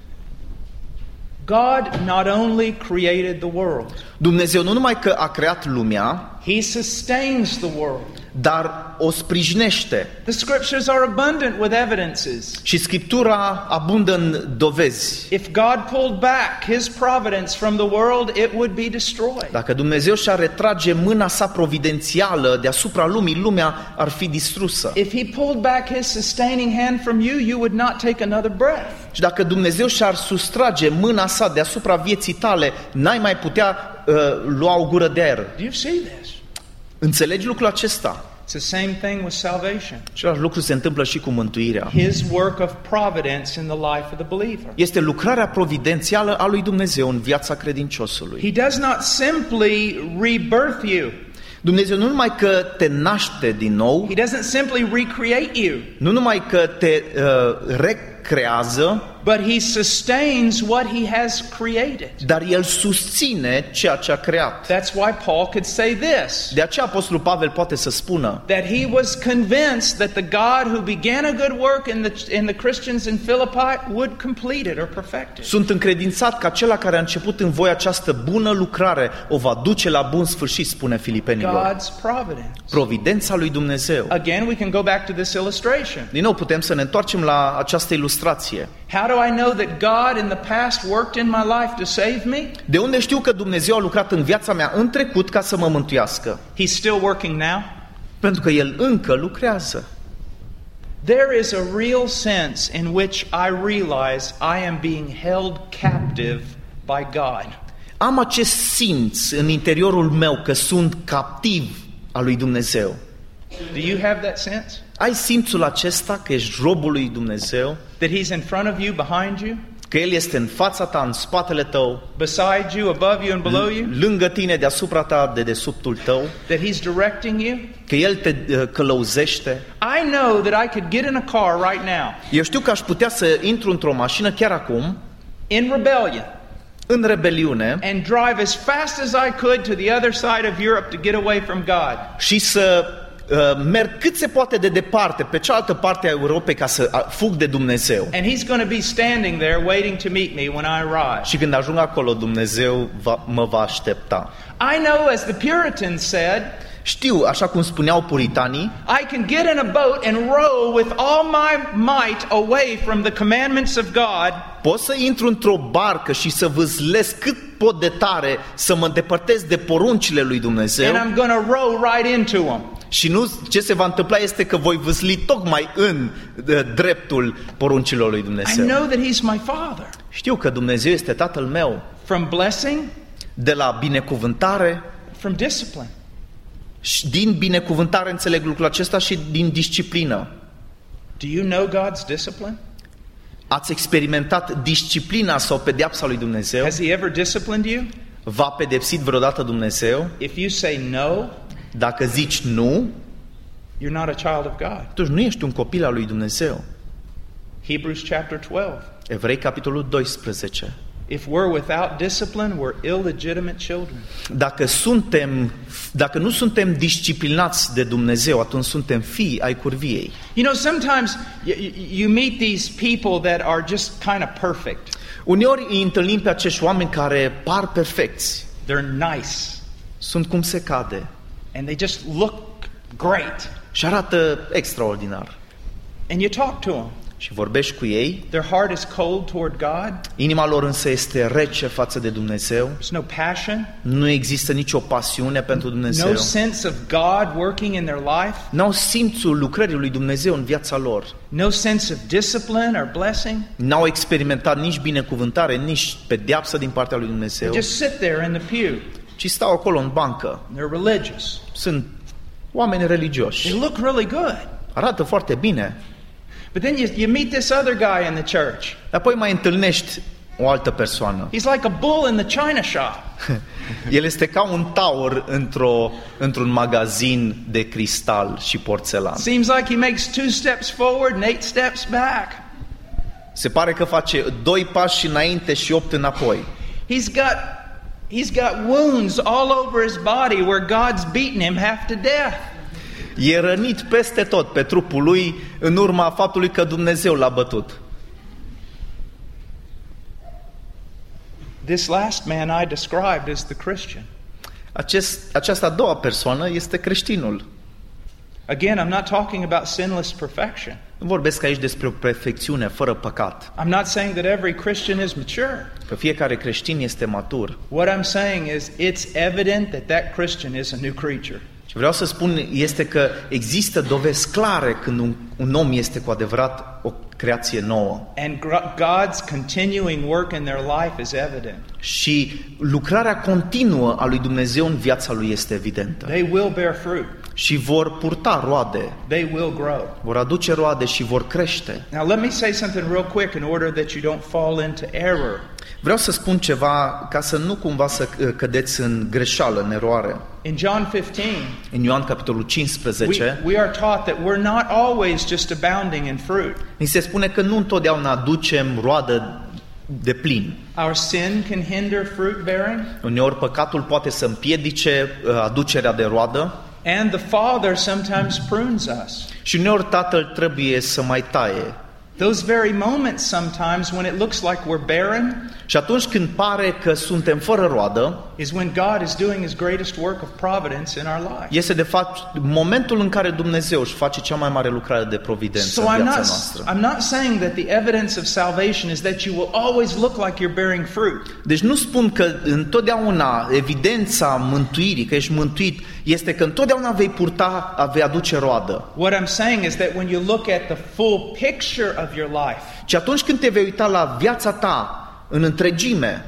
[SPEAKER 2] God not only created the world,
[SPEAKER 3] Dumnezeu nu numai că a creat lumea,
[SPEAKER 2] He sustains the world.
[SPEAKER 3] dar o sprijinește.
[SPEAKER 2] The scriptures are abundant with evidences.
[SPEAKER 3] Și Scriptura abundă în dovezi.
[SPEAKER 2] If God pulled back His providence from the world, it would be destroyed.
[SPEAKER 3] Dacă Dumnezeu și-ar retrage mâna sa providențială deasupra lumii, lumea ar fi distrusă.
[SPEAKER 2] If He pulled back His sustaining hand from you, you would not take another breath.
[SPEAKER 3] Și dacă Dumnezeu și-ar sustrage mâna sa deasupra vieții tale, n-ai mai putea uh, lua o gură de aer.
[SPEAKER 2] Do you see this?
[SPEAKER 3] Înțelegi lucrul acesta?
[SPEAKER 2] It's the same thing with salvation.
[SPEAKER 3] Același lucru se întâmplă și cu mântuirea.
[SPEAKER 2] His work of providence in the life of the believer.
[SPEAKER 3] Este lucrarea providențială a lui Dumnezeu în viața credinciosului.
[SPEAKER 2] He does not simply rebirth you.
[SPEAKER 3] Dumnezeu nu numai că te naște din nou,
[SPEAKER 2] He doesn't simply recreate you,
[SPEAKER 3] nu numai că te uh, recrează,
[SPEAKER 2] but He sustains what He has created.
[SPEAKER 3] dar El susține ceea ce a creat.
[SPEAKER 2] That's why Paul could say this,
[SPEAKER 3] De aceea Apostolul Pavel poate să spună
[SPEAKER 2] that he was convinced that the God who began a good work in the, in the Christians in Philippi would complete it or perfect it.
[SPEAKER 3] Sunt încredințat că acela care a început în voi această bună lucrare o va duce la bun sfârșit, spune Filipenilor.
[SPEAKER 2] God's providence.
[SPEAKER 3] Providența lui Dumnezeu.
[SPEAKER 2] Again, we can go back to this illustration.
[SPEAKER 3] Din nou putem să ne întoarcem la această ilustrație.
[SPEAKER 2] How do I know that God in the past worked in my life to save me?
[SPEAKER 3] De unde știu că Dumnezeu a lucrat în viața mea în trecut ca să mă mântuiască?
[SPEAKER 2] He's still working now.
[SPEAKER 3] Pentru că El încă lucrează.
[SPEAKER 2] There is a real sense in which I realize I am being held captive by God.
[SPEAKER 3] Am acest simț în interiorul meu că sunt captiv al lui Dumnezeu.
[SPEAKER 2] Do you have that sense?
[SPEAKER 3] Ai simțul acesta că ești robul lui Dumnezeu?
[SPEAKER 2] That He's in front of you, behind you,
[SPEAKER 3] Că El este în fața ta, în spatele tău,
[SPEAKER 2] beside you, above you, and below you?
[SPEAKER 3] lângă tine, deasupra ta, de dedesubtul tău?
[SPEAKER 2] That He's directing you?
[SPEAKER 3] Că El te uh, călăuzește?
[SPEAKER 2] I know that I could get in a car right now,
[SPEAKER 3] Eu știu că aș putea să intru într-o mașină chiar acum,
[SPEAKER 2] in rebellion,
[SPEAKER 3] în rebeliune,
[SPEAKER 2] and drive as fast as I could to the other side of Europe to get away from God.
[SPEAKER 3] și să uh, merg cât se poate de departe, pe cealaltă parte a Europei, ca să uh, fug de Dumnezeu.
[SPEAKER 2] And He's going to be standing there waiting to meet me when I arrive.
[SPEAKER 3] Și când ajung acolo, Dumnezeu va, mă va aștepta.
[SPEAKER 2] I know, as the Puritans said,
[SPEAKER 3] Știu, așa cum spuneau puritanii,
[SPEAKER 2] I can get in a boat and row with all my might away from the commandments of God,
[SPEAKER 3] pot să intru într-o barcă și să vâzlesc cât pot de tare, să mă îndepărtez de poruncile lui Dumnezeu,
[SPEAKER 2] and I'm going to row right into them.
[SPEAKER 3] și nu, ce se va întâmpla este că voi vâsli tocmai în uh, dreptul poruncilor lui
[SPEAKER 2] I
[SPEAKER 3] Dumnezeu.
[SPEAKER 2] know that He's my Father.
[SPEAKER 3] Știu că Dumnezeu este Tatăl meu,
[SPEAKER 2] From blessing,
[SPEAKER 3] de la binecuvântare,
[SPEAKER 2] from discipline.
[SPEAKER 3] și din binecuvântare înțeleg lucrul acesta și din disciplină.
[SPEAKER 2] Do you know God's discipline?
[SPEAKER 3] Ați experimentat disciplina sau pedeapsa lui Dumnezeu?
[SPEAKER 2] Has He ever disciplined you?
[SPEAKER 3] V-a pedepsit vreodată Dumnezeu?
[SPEAKER 2] If you say no,
[SPEAKER 3] Dacă zici nu,
[SPEAKER 2] you're not a child of God.
[SPEAKER 3] atunci nu ești un copil al lui Dumnezeu.
[SPEAKER 2] Hebrews chapter twelve.
[SPEAKER 3] Evrei, capitolul doisprezece.
[SPEAKER 2] If we're without discipline, we're illegitimate children.
[SPEAKER 3] Dacă suntem, dacă nu suntem disciplinați de Dumnezeu, atunci suntem fii ai curviei.
[SPEAKER 2] You know, sometimes you, you meet these people that are just kind of perfect.
[SPEAKER 3] Uneori îi întâlnim pe acești oameni care par perfecți,
[SPEAKER 2] They're nice,
[SPEAKER 3] sunt cum se cade
[SPEAKER 2] and they just look great.
[SPEAKER 3] și arată extraordinar.
[SPEAKER 2] And you talk to them.
[SPEAKER 3] Și vorbești cu ei,
[SPEAKER 2] Their heart is cold toward God.
[SPEAKER 3] inima lor însă este rece față de Dumnezeu,
[SPEAKER 2] There's no passion,
[SPEAKER 3] nu există nicio pasiune pentru
[SPEAKER 2] no
[SPEAKER 3] Dumnezeu,
[SPEAKER 2] sense of God working in their life,
[SPEAKER 3] n-au simțul lucrării lui Dumnezeu în viața lor,
[SPEAKER 2] no sense of discipline or blessing.
[SPEAKER 3] n-au experimentat nici binecuvântare, nici pedeapsă din partea lui Dumnezeu,
[SPEAKER 2] They just sit there in the pew.
[SPEAKER 3] ci stau acolo în bancă.
[SPEAKER 2] They're religious.
[SPEAKER 3] Sunt oameni religioși,
[SPEAKER 2] They look really good.
[SPEAKER 3] arată foarte bine,
[SPEAKER 2] But then you, you meet this other guy in the church.
[SPEAKER 3] apoi mai întâlnești o altă persoană.
[SPEAKER 2] He's like a bull in the china shop.
[SPEAKER 3] El este ca un taur într-o, într-un magazin de cristal și porțelan.
[SPEAKER 2] Seems like he makes two steps forward and eight steps back.
[SPEAKER 3] Se pare că face doi pași înainte și opt înapoi.
[SPEAKER 2] He's got He's got wounds all over his body where God's beaten him half to death.
[SPEAKER 3] E rănit peste tot pe trupul lui în urma faptului că Dumnezeu l-a bătut.
[SPEAKER 2] This last man I described is the Christian.
[SPEAKER 3] Acest, această a doua persoană este creștinul.
[SPEAKER 2] Again, I'm not talking about sinless perfection.
[SPEAKER 3] Nu vorbesc aici despre o perfecțiune fără păcat.
[SPEAKER 2] I'm not saying that every Christian is mature.
[SPEAKER 3] Că fiecare creștin este matur.
[SPEAKER 2] What I'm saying is it's evident that that Christian is a new creature.
[SPEAKER 3] Ce vreau să spun este că există dovezi clare când un, un om este cu adevărat o creație nouă.
[SPEAKER 2] And God's continuing work in their life is evident.
[SPEAKER 3] Și lucrarea continuă a lui Dumnezeu în viața lui este evidentă.
[SPEAKER 2] They will bear fruit.
[SPEAKER 3] Și vor purta roade.
[SPEAKER 2] They will grow.
[SPEAKER 3] Vor aduce roade și vor crește.
[SPEAKER 2] Now let me say something real quick in order that you don't fall into error.
[SPEAKER 3] Vreau să spun ceva ca să nu cumva să cădeți în greșeală, în eroare.
[SPEAKER 2] In John fifteen,
[SPEAKER 3] în Ioan capitolul cincisprezece,
[SPEAKER 2] we, we are taught that we're not always just abounding in fruit.
[SPEAKER 3] Ni se spune că nu întotdeauna aducem roadă de plin.
[SPEAKER 2] Our sin can hinder fruit bearing.
[SPEAKER 3] Uneori păcatul poate să împiedice aducerea de roadă.
[SPEAKER 2] And the Father sometimes prunes us.
[SPEAKER 3] Și uneori Tatăl trebuie să mai taie.
[SPEAKER 2] Those very moments sometimes when it looks like we're barren,
[SPEAKER 3] și atunci când pare că suntem fără roadă,
[SPEAKER 2] is when God is doing his greatest work of providence in our life.
[SPEAKER 3] Este de fapt momentul în care Dumnezeu își face cea mai mare lucrare de providență
[SPEAKER 2] so
[SPEAKER 3] în viața
[SPEAKER 2] I'm not,
[SPEAKER 3] noastră.
[SPEAKER 2] I'm not saying that the evidence of salvation is that you will always look like you're bearing fruit.
[SPEAKER 3] Deci nu spun că întotdeauna evidența mântuirii, că ești mântuit, este că întotdeauna vei purta, vei aduce roadă.
[SPEAKER 2] What I'm saying is that when you look at the full picture of your life,
[SPEAKER 3] și atunci când te vei uita la viața ta în întregime,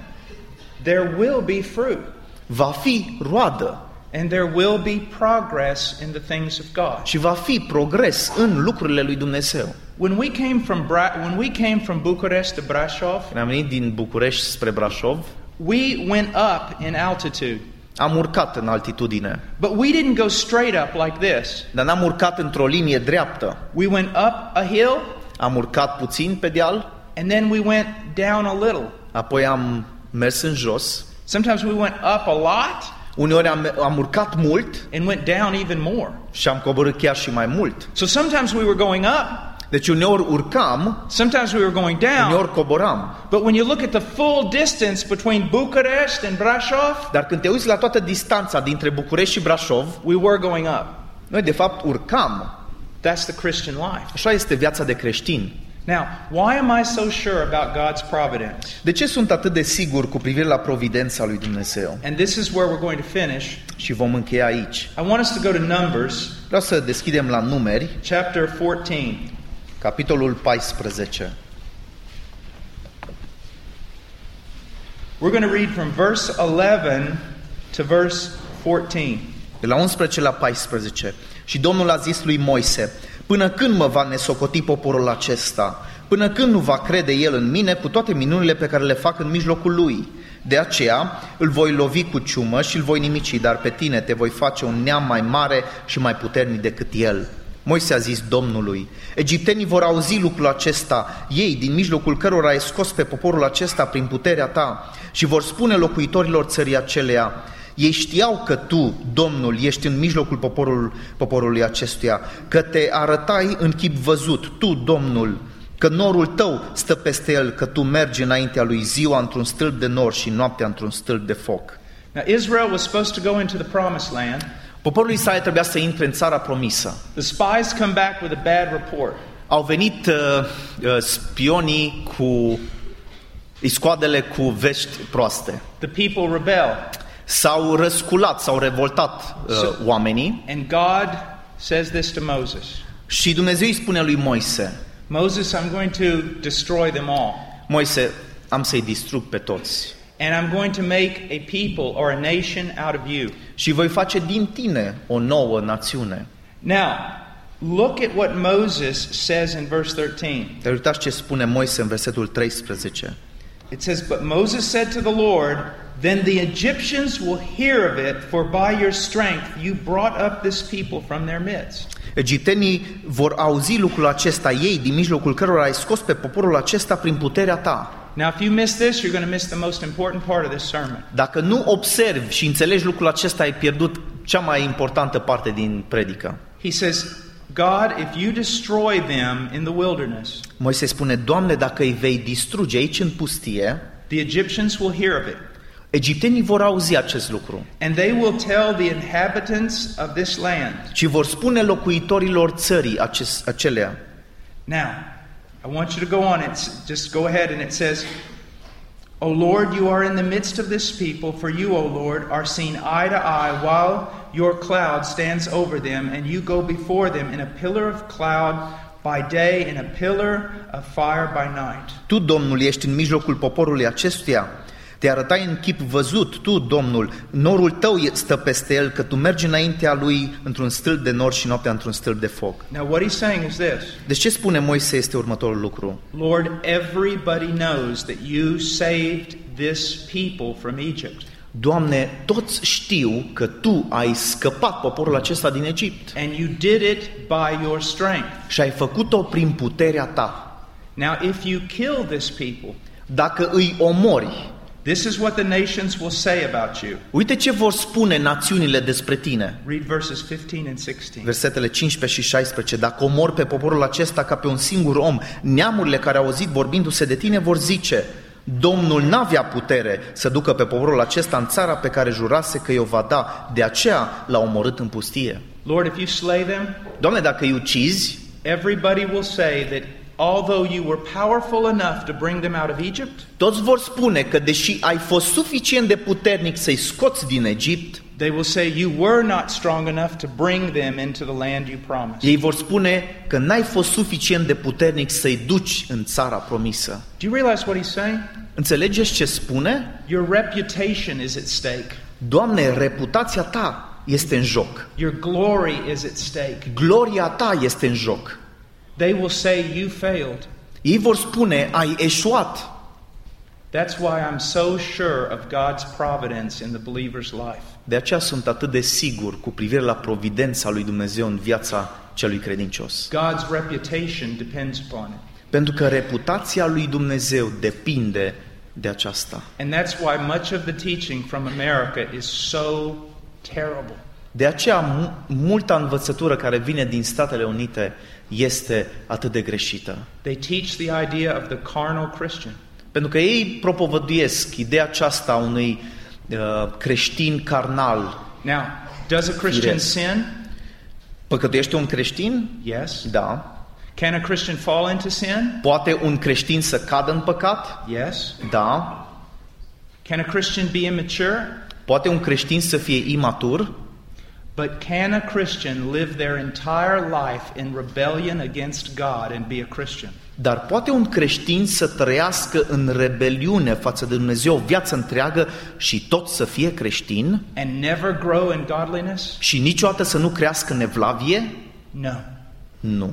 [SPEAKER 2] there will be fruit.
[SPEAKER 3] Va fi roadă.
[SPEAKER 2] And there will be progress in the things of God.
[SPEAKER 3] Și va fi progres în lucrurile lui Dumnezeu.
[SPEAKER 2] When we came from Bra- when we came from Bucharest to Brașov,
[SPEAKER 3] când am venit din București spre Brașov,
[SPEAKER 2] we went up in altitude.
[SPEAKER 3] Am urcat în altitudine.
[SPEAKER 2] But we didn't go straight up like this.
[SPEAKER 3] Dar n-am urcat într-o linie dreaptă.
[SPEAKER 2] We went up a hill.
[SPEAKER 3] Am urcat puțin pe deal.
[SPEAKER 2] And then we went down a little.
[SPEAKER 3] Apoi am mers în jos.
[SPEAKER 2] Sometimes we went up a lot.
[SPEAKER 3] Uneori am, am urcat mult.
[SPEAKER 2] And went down even more.
[SPEAKER 3] Și am coborât chiar și mai mult.
[SPEAKER 2] So sometimes we were going up.
[SPEAKER 3] Deci uneori urcam,
[SPEAKER 2] sometimes we were going down.
[SPEAKER 3] Uneori coboram.
[SPEAKER 2] But when you look at the full distance between Bucharest and Brașov,
[SPEAKER 3] dar când te uiți la toată distanța dintre București și Brașov,
[SPEAKER 2] we were going up.
[SPEAKER 3] Noi de fapt urcam.
[SPEAKER 2] That's the Christian life.
[SPEAKER 3] Așa este viața de creștin.
[SPEAKER 2] Now, why am I so sure about God's providence?
[SPEAKER 3] De ce sunt atât de sigur cu privire la providența lui Dumnezeu?
[SPEAKER 2] And this is where we're going to finish.
[SPEAKER 3] Și vom încheia aici.
[SPEAKER 2] I want us to go to Numbers.
[SPEAKER 3] Vreau să deschidem la Numeri,
[SPEAKER 2] chapter fourteen.
[SPEAKER 3] Capitolul paisprezece.
[SPEAKER 2] We're going to read from verse eleven to verse fourteen.
[SPEAKER 3] De la unsprezece la paisprezece. Și Domnul a zis lui Moise: până când mă va nesocoti poporul acesta? Până când nu va crede el în mine cu toate minunile pe care le fac în mijlocul lui? De aceea îl voi lovi cu ciumă și îl voi nimici, dar pe tine te voi face un neam mai mare și mai puternic decât el. Moise a zis Domnului: egiptenii vor auzi lucrul acesta, ei din mijlocul cărora ai scos pe poporul acesta prin puterea ta, și vor spune locuitorilor țării aceleia: ei știau că tu, Domnul, ești în mijlocul poporul, poporului acestuia, că te arătai în chip văzut, tu, Domnul, că norul tău stă peste el, că tu mergi înaintea lui ziua într-un stâlp de nor și noaptea într-un stâlp de foc.
[SPEAKER 2] Now Israel was supposed to go into the promised land.
[SPEAKER 3] Poporul Israel trebuia să intre în țara promisă.
[SPEAKER 2] The spies come back with a bad report.
[SPEAKER 3] Au venit uh, uh, spionii cu iscoadele cu vești proaste.
[SPEAKER 2] The people rebel.
[SPEAKER 3] S-au răsculat, s-au revoltat uh, so, oamenii.
[SPEAKER 2] And God says this to Moses.
[SPEAKER 3] Și Dumnezeu îi spune lui Moise:
[SPEAKER 2] Moses, I'm going to destroy them all.
[SPEAKER 3] Moise, am să-i distrug pe toți.
[SPEAKER 2] And I'm going to make a people or a nation out of you.
[SPEAKER 3] Și voi face din tine o nouă națiune.
[SPEAKER 2] Now, look at what Moses says in verse thirteen.
[SPEAKER 3] Dar uitați ce spune Moise în versetul treisprezece.
[SPEAKER 2] It says, but Moses said to the Lord, then the Egyptians will hear of it, for by your strength you brought up this people from their midst.
[SPEAKER 3] Egiptenii vor auzi lucrul acesta, ei din mijlocul cărora ai scos pe poporul acesta prin puterea ta.
[SPEAKER 2] Now, if you miss this, you're going to miss the most important part of this sermon.
[SPEAKER 3] Dacă nu observi și înțelegi lucrul acesta, ai pierdut cea mai importantă parte din predică.
[SPEAKER 2] He says, God, if you destroy them in the wilderness,
[SPEAKER 3] Moise spune, Doamne, dacă îi vei distruge aici în pustie,
[SPEAKER 2] the Egyptians will hear of it.
[SPEAKER 3] egiptenii vor auzi acest lucru
[SPEAKER 2] And they will tell the inhabitants of this land.
[SPEAKER 3] și vor spune locuitorilor țării acest, acelea.
[SPEAKER 2] Now, I want you to go on. It's just go ahead, and it says, O Lord, you are in the midst of this people, for you, O Lord, are seen eye to eye, while your cloud stands over them, and you go before them in a pillar of cloud by day, in a pillar of fire by night.
[SPEAKER 3] Tu, Domnul, ești în mijlocul poporului acestuia. Te arătai în chip văzut, tu, Domnul, norul tău stă peste el, că tu mergi înaintea lui într-un stâlp de nor și noaptea într-un stâlp de foc.
[SPEAKER 2] Now what he's saying is this.
[SPEAKER 3] Deci ce spune Moise este următorul lucru?
[SPEAKER 2] Lord, everybody knows that you saved this people from Egypt.
[SPEAKER 3] Doamne, toți știu că tu ai scăpat poporul acesta din Egipt
[SPEAKER 2] And you did it by your strength.
[SPEAKER 3] și ai făcut-o prin puterea ta.
[SPEAKER 2] Now if you kill this people,
[SPEAKER 3] Dacă îi omori,
[SPEAKER 2] this is what the nations will say about you.
[SPEAKER 3] uite ce vor spune națiunile despre tine.
[SPEAKER 2] Read verses fifteen and sixteen.
[SPEAKER 3] Versetele cincisprezece și șaisprezece. Dacă omori pe poporul acesta ca pe un singur om, neamurile care au auzit vorbindu-se de tine vor zice, Domnul n-avea putere să ducă pe poporul acesta în țara pe care jurase că i-o va da, de aceea l-a omorât în pustie.
[SPEAKER 2] Lord, if you slay them,
[SPEAKER 3] Doamne, dacă îi ucizi,
[SPEAKER 2] everybody will say that although you were powerful enough to bring them out of Egypt,
[SPEAKER 3] toți vor spune că deși ai fost suficient de puternic să-i scoți din Egipt,
[SPEAKER 2] they will say you were not strong enough to bring them into the land you promised.
[SPEAKER 3] ei vor spune că n-ai fost suficient de puternic să-i duci în țara promisă.
[SPEAKER 2] Do you realize what he's saying?
[SPEAKER 3] Înțelegeți ce spune?
[SPEAKER 2] Your reputation is at stake.
[SPEAKER 3] Doamne, reputația ta este în joc.
[SPEAKER 2] Your glory is at stake.
[SPEAKER 3] Gloria ta este în joc.
[SPEAKER 2] They will say you failed.
[SPEAKER 3] Ei vor spune, ai eșuat.
[SPEAKER 2] That's why I'm so sure of God's providence in the believer's life.
[SPEAKER 3] De aceea sunt atât de sigur cu privire la providența lui Dumnezeu în viața celui credincios.
[SPEAKER 2] God's reputation depends upon it.
[SPEAKER 3] Pentru că reputația lui Dumnezeu depinde de aceasta.
[SPEAKER 2] And that's why much of the teaching from America is so terrible.
[SPEAKER 3] De aceea multa învățătură care vine din Statele Unite este atât de greșită.
[SPEAKER 2] They teach the idea of the carnal Christian.
[SPEAKER 3] Pentru că ei propovăduiesc ideea aceasta a unui uh, creștin carnal.
[SPEAKER 2] Now, does a Christian sin?
[SPEAKER 3] Păcătuiește un creștin?
[SPEAKER 2] Yes.
[SPEAKER 3] Da.
[SPEAKER 2] Can a Christian fall into sin?
[SPEAKER 3] Poate un creștin să cadă în păcat?
[SPEAKER 2] Yes.
[SPEAKER 3] Da.
[SPEAKER 2] Can a Christian be immature?
[SPEAKER 3] Poate un creștin să fie imatur?
[SPEAKER 2] But can a Christian live their entire life in rebellion against God and be a Christian?
[SPEAKER 3] Dar poate un creștin să trăiască în rebeliune față de Dumnezeu o viață întreagă și tot să fie creștin?
[SPEAKER 2] And never grow in godliness?
[SPEAKER 3] Și niciodată să nu crească în evlavie?
[SPEAKER 2] No.
[SPEAKER 3] Nu.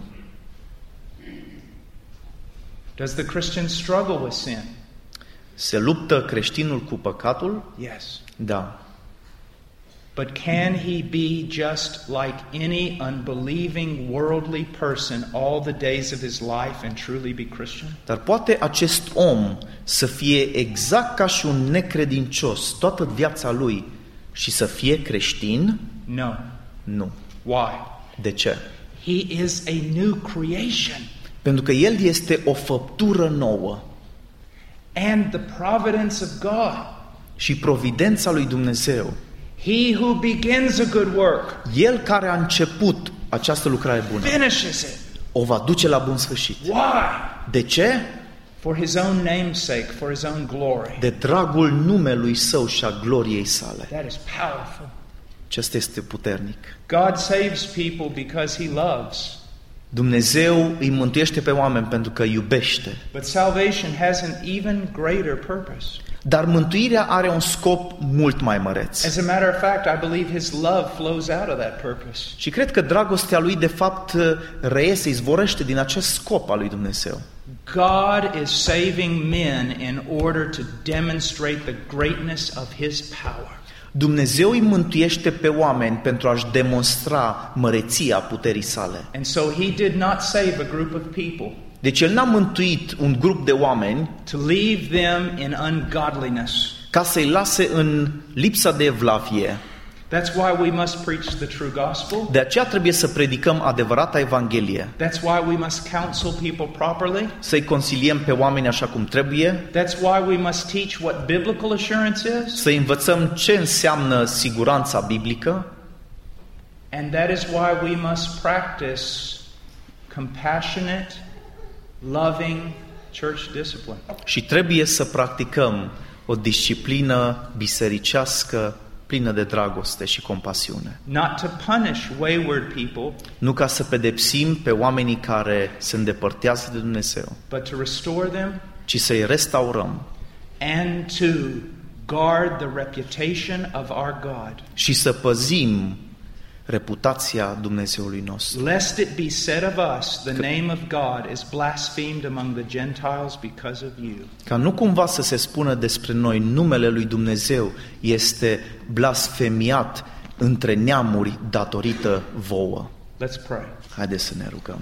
[SPEAKER 2] Does the Christian struggle with sin?
[SPEAKER 3] Se luptă creștinul cu păcatul?
[SPEAKER 2] Yes.
[SPEAKER 3] Da.
[SPEAKER 2] But can he be just like any unbelieving worldly person all the days of his life and truly be Christian?
[SPEAKER 3] Dar poate acest om să fie exact ca și un necredincios toată viața lui și să fie creștin?
[SPEAKER 2] No.
[SPEAKER 3] Nu.
[SPEAKER 2] Why?
[SPEAKER 3] De ce?
[SPEAKER 2] He is a new creation.
[SPEAKER 3] Pentru că el este o făptură nouă.
[SPEAKER 2] And the providence of God.
[SPEAKER 3] Și providența lui Dumnezeu.
[SPEAKER 2] He who begins a good work,
[SPEAKER 3] el care a început această lucrare bună,
[SPEAKER 2] finishes it.
[SPEAKER 3] O va duce la bun sfârșit.
[SPEAKER 2] Why?
[SPEAKER 3] De ce?
[SPEAKER 2] For his own name's sake, for his own glory.
[SPEAKER 3] De dragul numelui său și a gloriei sale.
[SPEAKER 2] That is powerful.
[SPEAKER 3] Acesta este puternic.
[SPEAKER 2] God saves people because he loves.
[SPEAKER 3] Dumnezeu îi mântuiește pe oameni pentru că iubește.
[SPEAKER 2] But salvation has an even greater purpose.
[SPEAKER 3] Dar mântuirea are un scop mult mai măreț.
[SPEAKER 2] As a matter of fact, I believe his love flows out of that purpose.
[SPEAKER 3] Și cred că dragostea lui de fapt reiese, izvorăște din acest scop al lui Dumnezeu.
[SPEAKER 2] God is saving men in order to demonstrate the greatness of his power.
[SPEAKER 3] Dumnezeu îi mântuiește pe oameni pentru a-și demonstra măreția puterii sale.
[SPEAKER 2] And so he did not save a group of people.
[SPEAKER 3] Deci El n-a mântuit un grup de oameni
[SPEAKER 2] to leave them in ungodliness.
[SPEAKER 3] ca să-i lase în lipsa de evlavie.
[SPEAKER 2] That's why we must preach the true gospel.
[SPEAKER 3] De aceea trebuie să predicăm adevărata Evanghelie.
[SPEAKER 2] That's why we must counsel people properly.
[SPEAKER 3] Să-i consiliem pe oameni așa cum trebuie.
[SPEAKER 2] That's why we must teach what biblical assurance is.
[SPEAKER 3] Să învățăm ce înseamnă siguranța biblică.
[SPEAKER 2] And that is why we must practice compassionate, loving church discipline.
[SPEAKER 3] Și trebuie să practicăm o disciplină bisericească plină de dragoste și compasiune.
[SPEAKER 2] Not to punish wayward people,
[SPEAKER 3] Nu ca să pedepsim pe oamenii care se îndepărtează de Dumnezeu,
[SPEAKER 2] but to restore them
[SPEAKER 3] ci să-i restaurăm
[SPEAKER 2] and to guard the reputation of our God.
[SPEAKER 3] și să păzim reputația Dumnezeului nostru.
[SPEAKER 2] Lest it be said of us, the name of God is blasphemed among the Gentiles because of you.
[SPEAKER 3] Ca nu cumva să se spună despre noi numele lui Dumnezeu este blasfemiat între neamuri datorită vouă.
[SPEAKER 2] Let's pray.
[SPEAKER 3] Haideți să ne rugăm.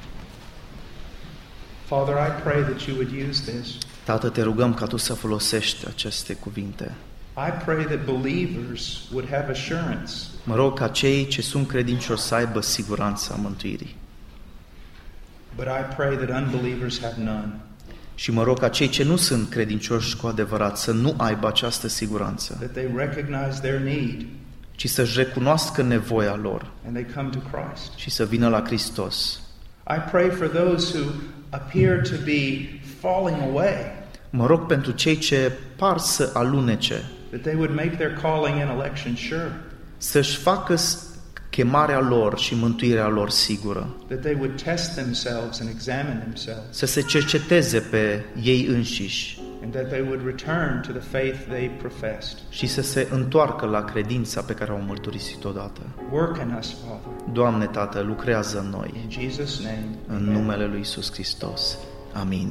[SPEAKER 2] Father, I pray that you would use this.
[SPEAKER 3] Tată, te rugăm ca Tu să folosești aceste cuvinte.
[SPEAKER 2] I pray that believers would have assurance.
[SPEAKER 3] Mă rog ca cei ce sunt credincioși să aibă siguranța mântuirii.
[SPEAKER 2] But I pray that unbelievers have none.
[SPEAKER 3] Și mă rog ca cei ce nu sunt credincioși cu adevărat să nu aibă această siguranță,
[SPEAKER 2] That they recognize their need
[SPEAKER 3] ci să-și recunoască nevoia lor
[SPEAKER 2] and they come to Christ.
[SPEAKER 3] și să vină la Hristos.
[SPEAKER 2] I pray for those who appear to be falling away,
[SPEAKER 3] Mă rog pentru cei ce par să alunece,
[SPEAKER 2] that they would make their calling and election sure,
[SPEAKER 3] să-și facă chemarea lor și mântuirea lor sigură,
[SPEAKER 2] that they would test themselves and examine themselves,
[SPEAKER 3] să se cerceteze pe ei înșiși
[SPEAKER 2] and that they would return to the faith they professed.
[SPEAKER 3] și să se întoarcă la credința pe care au mărturisit odată.
[SPEAKER 2] Work in us, Father.
[SPEAKER 3] Doamne, Tată, lucrează în noi,
[SPEAKER 2] In Jesus' name,
[SPEAKER 3] în
[SPEAKER 2] amen.
[SPEAKER 3] numele lui Iisus Hristos. Amin.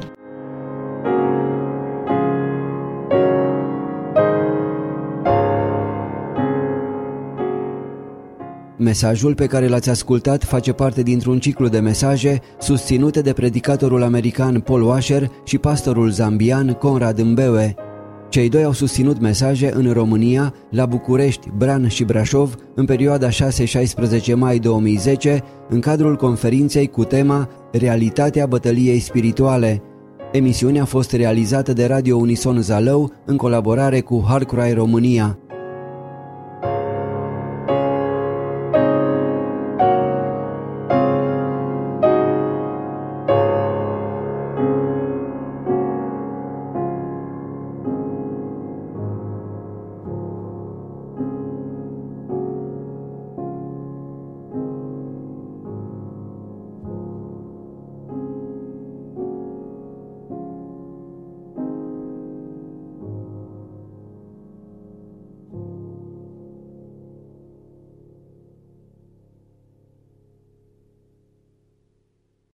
[SPEAKER 1] Mesajul pe care l-ați ascultat face parte dintr-un ciclu de mesaje susținute de predicatorul american Paul Washer și pastorul zambian Conrad Mbewe. Cei doi au susținut mesaje în România, la București, Bran și Brașov, în perioada șase șaisprezece mai două mii zece, în cadrul conferinței cu tema Realitatea bătăliei spirituale. Emisiunea a fost realizată de Radio Unison Zalău în colaborare cu Harcry România.